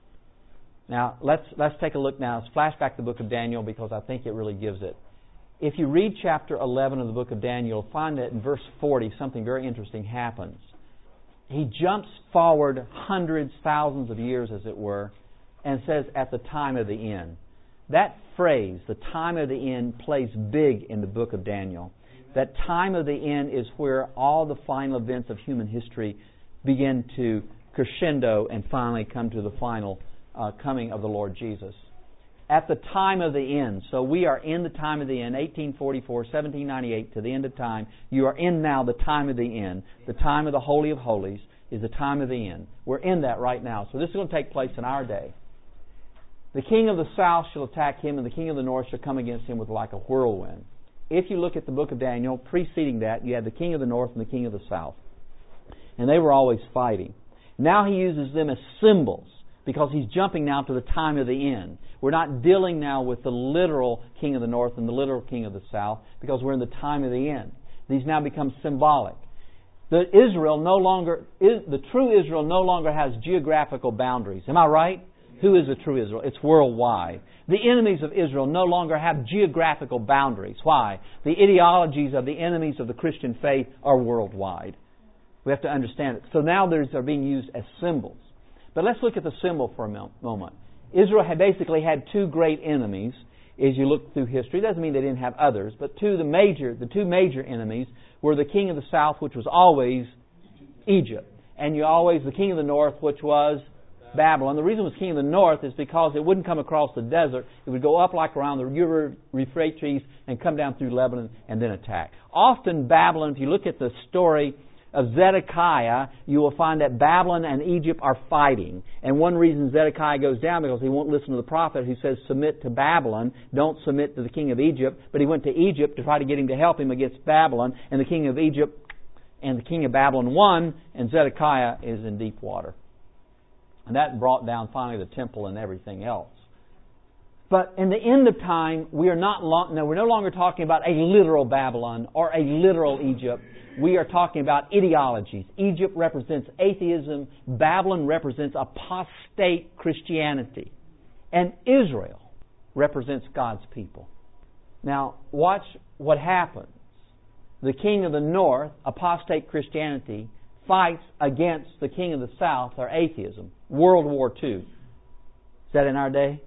S1: Now, let's let's take a look now. Let's flash back to the book of Daniel because I think it really gives it. If you read chapter eleven of the book of Daniel, you'll find that in verse forty something very interesting happens. He jumps forward hundreds, thousands of years, as it were, and says, at the time of the end. That phrase, the time of the end, plays big in the book of Daniel. Amen. That time of the end is where all the final events of human history begin to crescendo and finally come to the final uh, coming of the Lord Jesus. At the time of the end. So we are in the time of the end, eighteen forty-four, seventeen ninety-eight, to the end of time. You are in now the time of the end. The time of the Holy of Holies is the time of the end. We're in that right now. So this is going to take place in our day. The king of the south shall attack him, and the king of the north shall come against him with like a whirlwind. If you look at the book of Daniel, preceding that, you had the king of the north and the king of the south. And they were always fighting. Now he uses them as symbols, because he's jumping now to the time of the end. We're not dealing now with the literal king of the north and the literal king of the south, because we're in the time of the end. These now become symbolic. The Israel no longer, the true Israel no longer has geographical boundaries. Am I right? Who is the true Israel? It's worldwide. The enemies of Israel no longer have geographical boundaries. Why? The ideologies of the enemies of the Christian faith are worldwide. We have to understand it. So now these are being used as symbols. But let's look at the symbol for a moment. Israel had basically had two great enemies as you look through history. It doesn't mean they didn't have others, but two the major, the two major enemies were the king of the south, which was always Egypt, and you always the king of the north, which was Babylon. The reason it was king of the north is because it wouldn't come across the desert. It would go up like around the river Euphrates and come down through Lebanon and then attack. Often Babylon, if you look at the story of Zedekiah, you will find that Babylon and Egypt are fighting. And one reason Zedekiah goes down because he won't listen to the prophet who says submit to Babylon, don't submit to the king of Egypt. But he went to Egypt to try to get him to help him against Babylon, and the king of Egypt and the king of Babylon won, and Zedekiah is in deep water. And that brought down finally the temple and everything else. But in the end of time, we are not long, no, we're no longer talking about a literal Babylon or a literal Egypt. We are talking about ideologies. Egypt represents atheism. Babylon represents apostate Christianity. And Israel represents God's people. Now, watch what happens. The king of the north, apostate Christianity, fights against the king of the south, or atheism. World War Two. Is that in our day?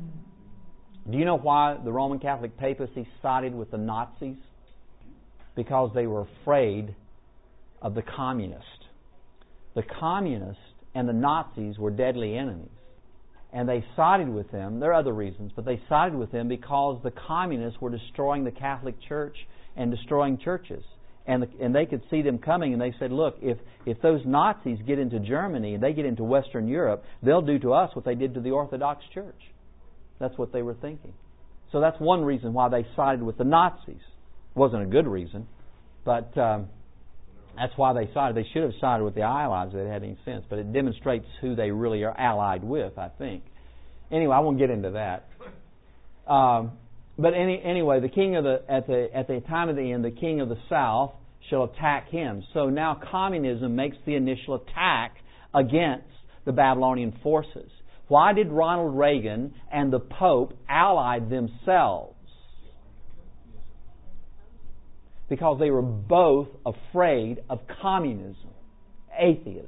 S1: Do you know why the Roman Catholic papacy sided with the Nazis? Because they were afraid of the communists. The communists and the Nazis were deadly enemies. And they sided with them. There are other reasons, but they sided with them because the communists were destroying the Catholic Church and destroying churches. And, the, and they could see them coming, and they said, look, if, if those Nazis get into Germany and they get into Western Europe, they'll do to us what they did to the Orthodox Church. That's what they were thinking. So that's one reason why they sided with the Nazis. Wasn't a good reason, but um, that's why they sided. They should have sided with the Allies if they had any sense, but it demonstrates who they really are allied with, I think. Anyway, I won't get into that. Um, but any, anyway, the king of the at the at the time of the end, the king of the south shall attack him. So now communism makes the initial attack against the Babylonian forces. Why did Ronald Reagan and the Pope ally themselves? Because they were both afraid of communism, atheism.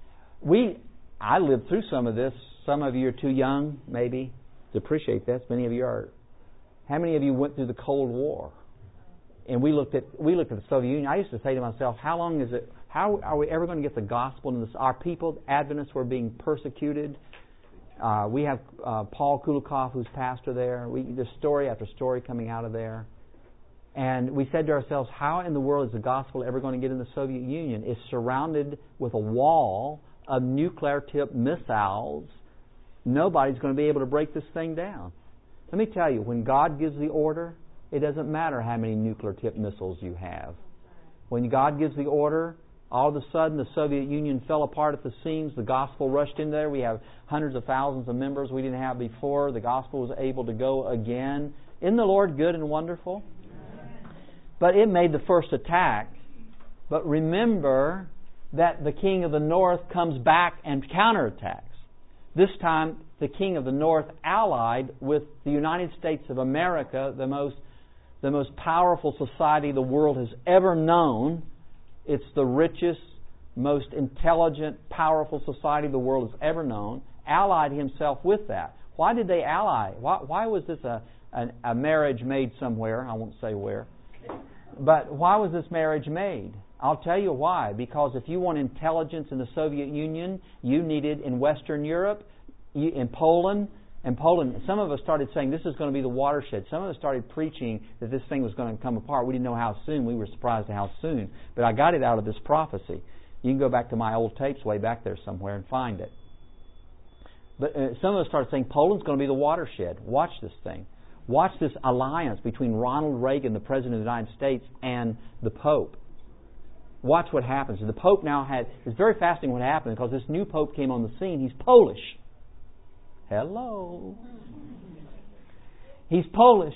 S1: We, I lived through some of this. Some of you are too young, maybe, to appreciate that. Many of you are. How many of you went through the Cold War? And we looked at we looked at the Soviet Union. I used to say to myself, how long is it? How are we ever going to get the gospel into this? Our people, Adventists, were being persecuted. Uh, we have uh, Paul Kulikov, who's pastor there. We, there's story after story coming out of there. And we said to ourselves, how in the world is the gospel ever going to get in the Soviet Union? It's surrounded with a wall of nuclear-tipped missiles. Nobody's going to be able to break this thing down. Let me tell you, when God gives the order, it doesn't matter how many nuclear-tipped missiles you have. When God gives the order, all of a sudden the Soviet Union fell apart at the seams. The gospel rushed in there. We have hundreds of thousands of members we didn't have before. The gospel was able to go again. Isn't the Lord good and wonderful? But it made the first attack. But remember that the king of the north comes back and counterattacks. This time, the king of the north allied with the United States of America, the most, the most powerful society the world has ever known. It's the richest, most intelligent, powerful society the world has ever known, allied himself with that. Why did they ally? Why, why was this a, a, a marriage made somewhere? I won't say where. But why was this marriage made? I'll tell you why. Because if you want intelligence in the Soviet Union, you needed in Western Europe, you, in Poland, and Poland, some of us started saying this is going to be the watershed. Some of us started preaching that this thing was going to come apart. We didn't know how soon. We were surprised at how soon. But I got it out of this prophecy. You can go back to my old tapes way back there somewhere and find it. But uh, some of us started saying Poland's going to be the watershed. Watch this thing. Watch this alliance between Ronald Reagan, the President of the United States, and the Pope. Watch what happens. The Pope now had... It's very fascinating what happened because this new Pope came on the scene. He's Polish. Hello. He's Polish.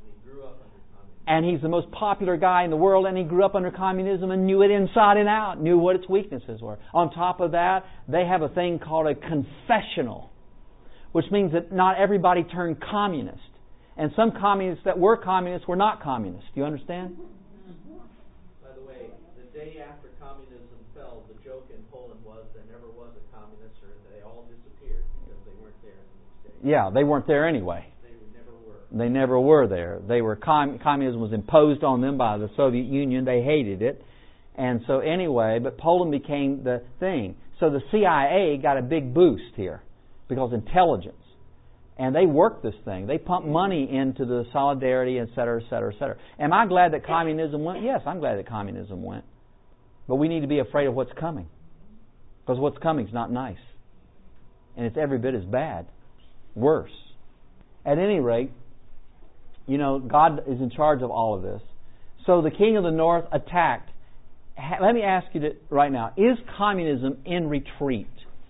S1: And he's the most popular guy in the world, and he grew up under communism and knew it inside and out, knew what its weaknesses were. On top of that, they have a thing called a confessional, which means that not everybody turned communist. And some communists that were communists were not communists. Do you understand?
S3: By the way, the day after communism fell, the joke in Poland was there never was a communist, or they all disappeared because they weren't there in these days.
S1: Yeah, they weren't there anyway.
S3: They never were.
S1: They never were there. They were com- communism was imposed on them by the Soviet Union. They hated it. And so anyway, but Poland became the thing. So the C I A got a big boost here because intelligence. And they worked this thing. They pumped money into the solidarity, et cetera, et cetera, et cetera. Am I glad that communism went? Yes, I'm glad that communism went. But we need to be afraid of what's coming. Because what's coming is not nice. And it's every bit as bad. Worse. At any rate, you know, God is in charge of all of this. So the king of the north attacked. Let me ask you right now, is communism in retreat?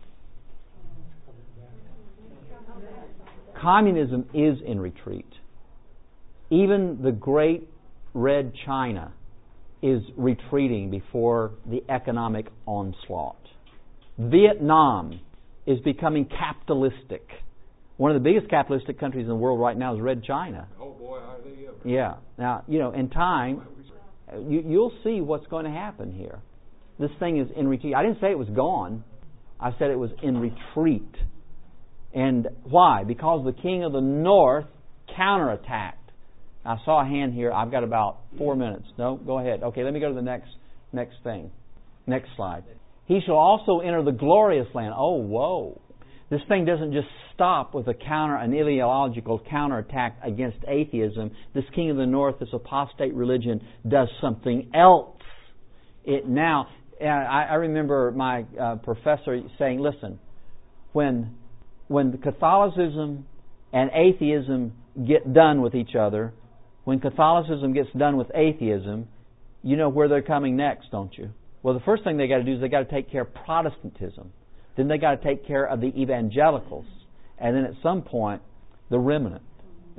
S1: Communism is in retreat. Even the great red China is retreating before the economic onslaught. Vietnam is becoming capitalistic. One of the biggest capitalistic countries in the world right now is red China.
S7: Oh boy, are they ever.
S1: Yeah. Now, you know, in time, you, you'll see what's going to happen here. This thing is in retreat. I didn't say it was gone. I said it was in retreat. And why? Because the king of the north counterattacked. I saw a hand here. I've got about four minutes. No, go ahead. Okay, let me go to the next next thing. Next slide. He shall also enter the glorious land. Oh, whoa. This thing doesn't just stop with a counter, an ideological counterattack against atheism. This king of the north, this apostate religion, does something else. It now, I, I remember my uh, professor saying, listen, when when Catholicism and atheism get done with each other, when Catholicism gets done with atheism, you know where they're coming next, don't you? Well, the first thing they got to do is they got to take care of Protestantism. Then they got to take care of the evangelicals. And then at some point, the remnant.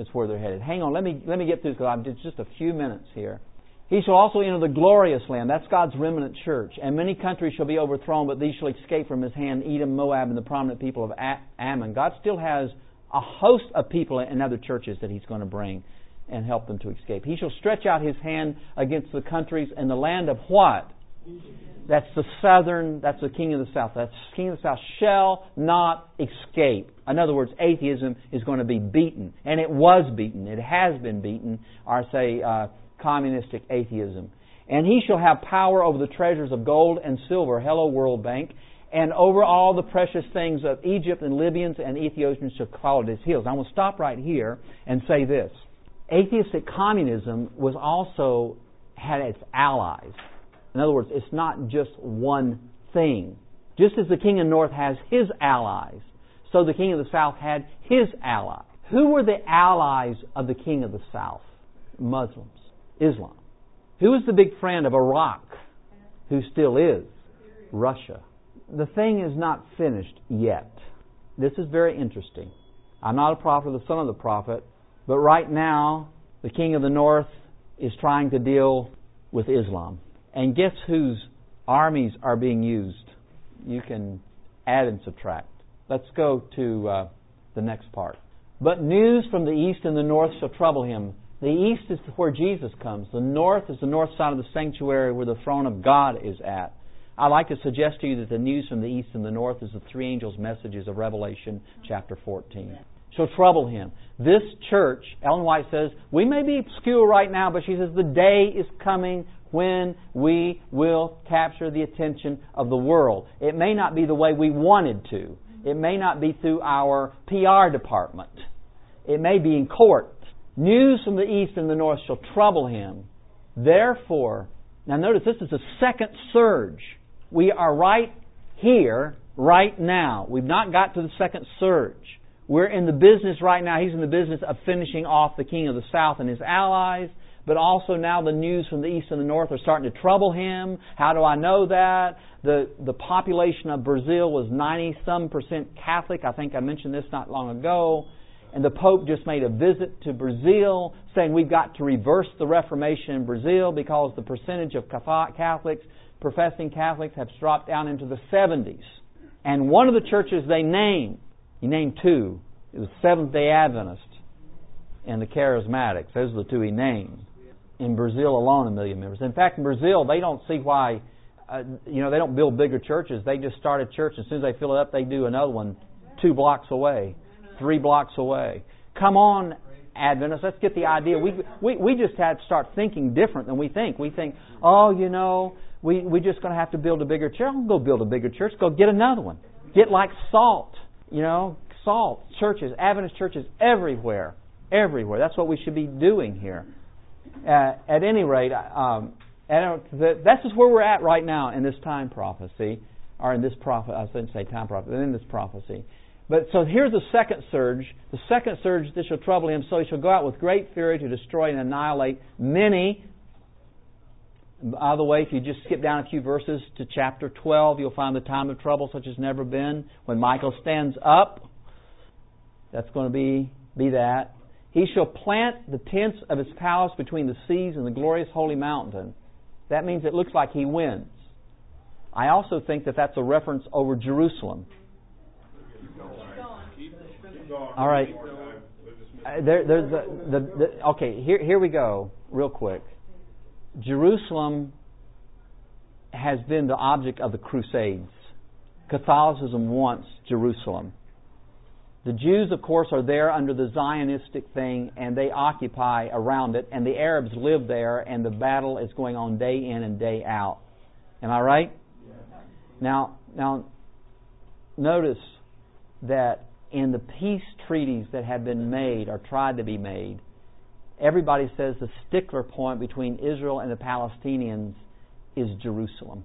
S1: It's where they're headed. Hang on, let me let me get through this because I'm just a few minutes here. He shall also enter the glorious land. That's God's remnant church. And many countries shall be overthrown, but these shall escape from his hand, Edom, Moab, and the prominent people of Ammon. God still has a host of people in other churches that he's going to bring and help them to escape. He shall stretch out his hand against the countries and the land of what? That's the southern, that's the king of the south. That's the king of the south shall not escape. In other words, atheism is going to be beaten. And it was beaten. It has been beaten. Or say, uh, communistic atheism. And he shall have power over the treasures of gold and silver, hello World Bank, and over all the precious things of Egypt, and Libyans and Ethiopians shall call at his heels. I will stop right here and say this. Atheistic communism was also had its allies. In other words, it's not just one thing. Just as the king of the north has his allies, so the king of the south had his allies. Who were the allies of the king of the south? Muslims. Islam. Who is the big friend of Iraq? Who still is? Russia. The thing is not finished yet. This is very interesting. I'm not a prophet or the son of the prophet, but right now the king of the north is trying to deal with Islam. And guess whose armies are being used? You can add and subtract. Let's go to uh, the next part. But news from the east and the north shall trouble him. The east is where Jesus comes. The north is the north side of the sanctuary where the throne of God is at. I'd like to suggest to you that the news from the east and the north is the three angels' messages of Revelation chapter fourteen. Shall trouble him. This church, Ellen White says, we may be obscure right now, but she says the day is coming when we will capture the attention of the world. It may not be the way we wanted to. It may not be through our P R department. It may be in court. News from the east and the north shall trouble him. Therefore, now notice this is a second surge. We are right here, right now. We've not got to the second surge. We're in the business right now. He's in the business of finishing off the king of the south and his allies. But also now the news from the east and the north are starting to trouble him. How do I know that? The the population of Brazil was ninety some percent Catholic. I think I mentioned this not long ago. And the Pope just made a visit to Brazil saying we've got to reverse the Reformation in Brazil because the percentage of Catholics, professing Catholics, have dropped down into the seventies. And one of the churches they named, he named two, it was Seventh-day Adventist and the Charismatics. Those are the two he named. In Brazil alone, a million members. In fact, in Brazil, they don't see why, uh, you know, they don't build bigger churches. They just start a church. As soon as they fill it up, they do another one two blocks away. Three blocks away. Come on, Adventists, let's get the idea. We we we just had to start thinking different than we think. We think, oh, you know, we we're just going to have to build a bigger church. Go build a bigger church. Go get another one. Get like Salt, you know, Salt churches, Adventist churches everywhere, everywhere. That's what we should be doing here. Uh, at any rate, um, that's just where we're at right now in this time prophecy, or in this prophet. I shouldn't say time prophecy, but in this prophecy. But so here's the second surge. The second surge, this shall trouble him, so he shall go out with great fury to destroy and annihilate many. By the way, if you just skip down a few verses to chapter twelve, you'll find the time of trouble such as never been. When Michael stands up, that's going to be, be that. He shall plant the tents of his palace between the seas and the glorious holy mountain. That means it looks like he wins. I also think that that's a reference over Jerusalem. All right. Uh, there, there's the, the, the, okay, here, here we go, real quick. Jerusalem has been the object of the Crusades. Catholicism wants Jerusalem. The Jews, of course, are there under the Zionistic thing, and they occupy around it, and the Arabs live there, and the battle is going on day in and day out. Am I right? Now, now, notice that in the peace treaties that have been made or tried to be made, everybody says the stickler point between Israel and the Palestinians is Jerusalem.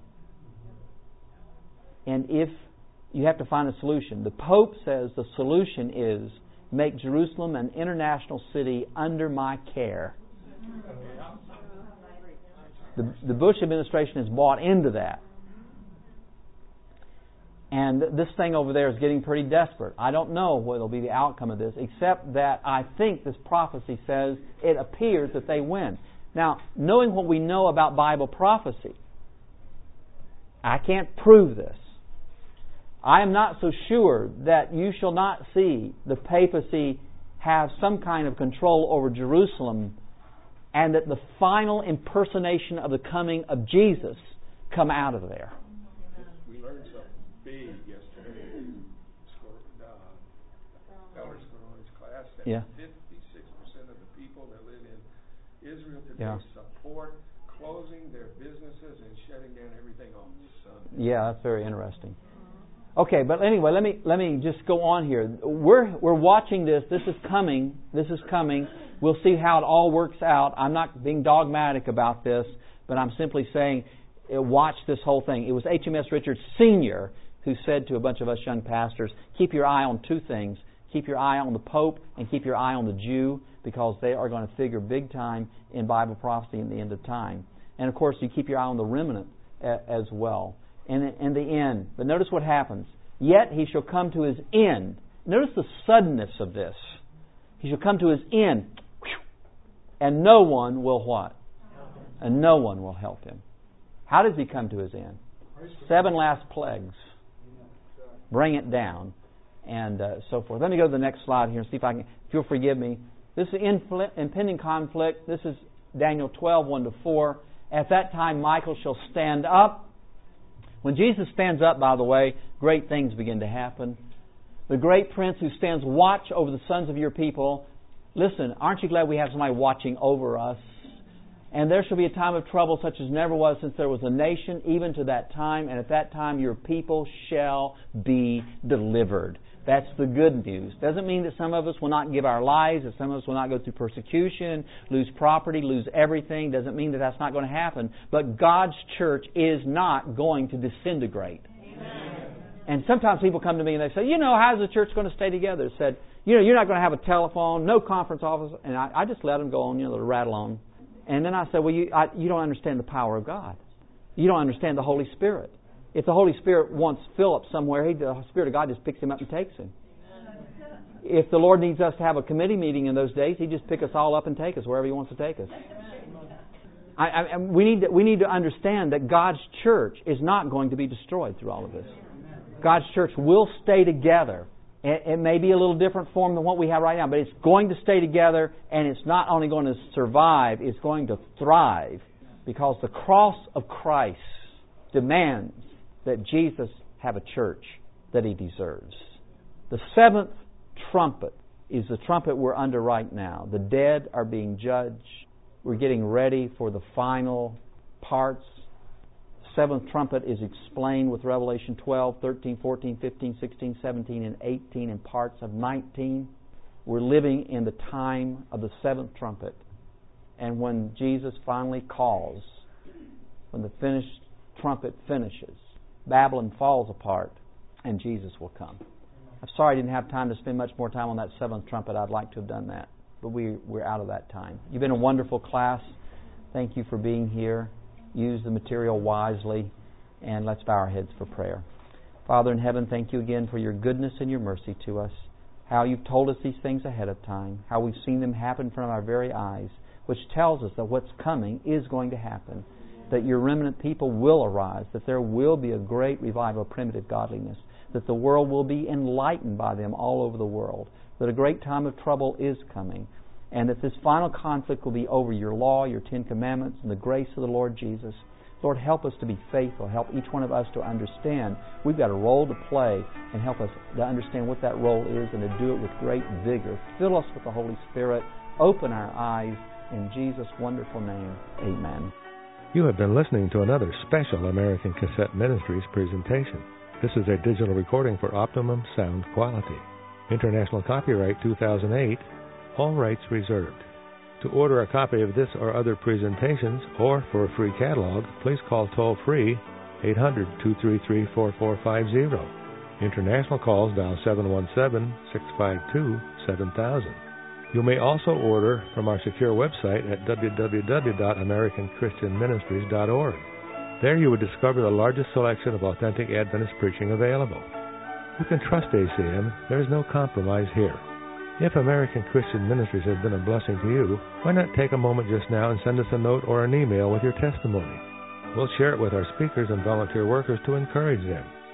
S1: And if you have to find a solution, the Pope says the solution is make Jerusalem an international city under my care. The, the Bush administration has bought into that. And this thing over there is getting pretty desperate. I don't know what will be the outcome of this, except that I think this prophecy says it appears that they win. Now, knowing what we know about Bible prophecy, I can't prove this. I am not so sure that you shall not see the papacy have some kind of control over Jerusalem, and that the final impersonation of the coming of Jesus come out of there.
S7: We learned something big yesterday in uh, Elder Score's class that
S1: Yeah.
S7: fifty-six percent of the people that live in Israel today
S1: Yeah.
S7: support closing their businesses and shutting down everything on Sunday.
S1: Yeah, that's very interesting. Okay, but anyway, let me let me just go on here. We're we're watching this. This is coming. This is coming. We'll see how it all works out. I'm not being dogmatic about this, but I'm simply saying, uh, watch this whole thing. It was H M S Richards Senior who said to a bunch of us young pastors, keep your eye on two things. Keep your eye on the Pope and keep your eye on the Jew, because they are going to figure big time in Bible prophecy in the end of time. And of course, you keep your eye on the remnant a, as well. And in the end. But notice what happens. Yet he shall come to his end. Notice the suddenness of this. He shall come to his end. And no one will what? And no one will help him. How does he come to his end? Seven last plagues. Bring it down. And uh, so forth. Let me go to the next slide here and see if I can, if you'll forgive me. This is impending conflict. This is Daniel twelve, one to four. At that time Michael shall stand up. When Jesus stands up, by the way, great things begin to happen. The great prince who stands watch over the sons of your people. Listen, aren't you glad we have somebody watching over us? And there shall be a time of trouble such as never was since there was a nation, even to that time. And at that time your people shall be delivered. That's the good news. Doesn't mean that some of us will not give our lives, that some of us will not go through persecution, lose property, lose everything. Doesn't mean that that's not going to happen. But God's church is not going to disintegrate. Amen. And sometimes people come to me and they say, you know, how's the church going to stay together? It said, you know, you're not going to have a telephone, no conference office. And I, I just let them go on, you know, the rattle on. And then I said, well, you, I, you don't understand the power of God. You don't understand the Holy Spirit. If the Holy Spirit wants Philip somewhere, he, the Spirit of God just picks him up and takes him. If the Lord needs us to have a committee meeting in those days, He just pick us all up and take us wherever He wants to take us. I, I, we need to, we need to understand that God's church is not going to be destroyed through all of this. God's church will stay together. It, it may be a little different form than what we have right now, but it's going to stay together, and it's not only going to survive, it's going to thrive, because the cross of Christ demands that Jesus have a church that He deserves. The seventh trumpet is the trumpet we're under right now. The dead are being judged. We're getting ready for the final parts. The seventh trumpet is explained with Revelation twelve, thirteen, fourteen, fifteen, sixteen, seventeen, and eighteen, and parts of nineteen. We're living in the time of the seventh trumpet. And when Jesus finally calls, when the finished trumpet finishes, Babylon falls apart and Jesus will come. I'm sorry I didn't have time to spend much more time on that seventh trumpet. I'd like to have done that. But we, we're out of that time. You've been a wonderful class. Thank you for being here. Use the material wisely. And let's bow our heads for prayer. Father in heaven, thank you again for your goodness and your mercy to us. How you've told us these things ahead of time. How we've seen them happen in front of our very eyes. Which tells us that what's coming is going to happen. That your remnant people will arise. That there will be a great revival of primitive godliness. That the world will be enlightened by them all over the world. That a great time of trouble is coming. And that this final conflict will be over your law, your Ten Commandments, and the grace of the Lord Jesus. Lord, help us to be faithful. Help each one of us to understand we've got a role to play, and help us to understand what that role is and to do it with great vigor. Fill us with the Holy Spirit. Open our eyes. In Jesus' wonderful name, amen.
S10: You have been listening to another special American Cassette Ministries presentation. This is a digital recording for optimum sound quality. International copyright two thousand eight, all rights reserved. To order a copy of this or other presentations, or for a free catalog, please call toll-free eight hundred, two three three, four four five zero. International calls dial seven one seven, six five two, seven thousand. You may also order from our secure website at w w w dot american christian ministries dot org. There you would discover the largest selection of authentic Adventist preaching available. You can trust A C M. There is no compromise here. If American Christian Ministries has been a blessing to you, why not take a moment just now and send us a note or an email with your testimony? We'll share it with our speakers and volunteer workers to encourage them.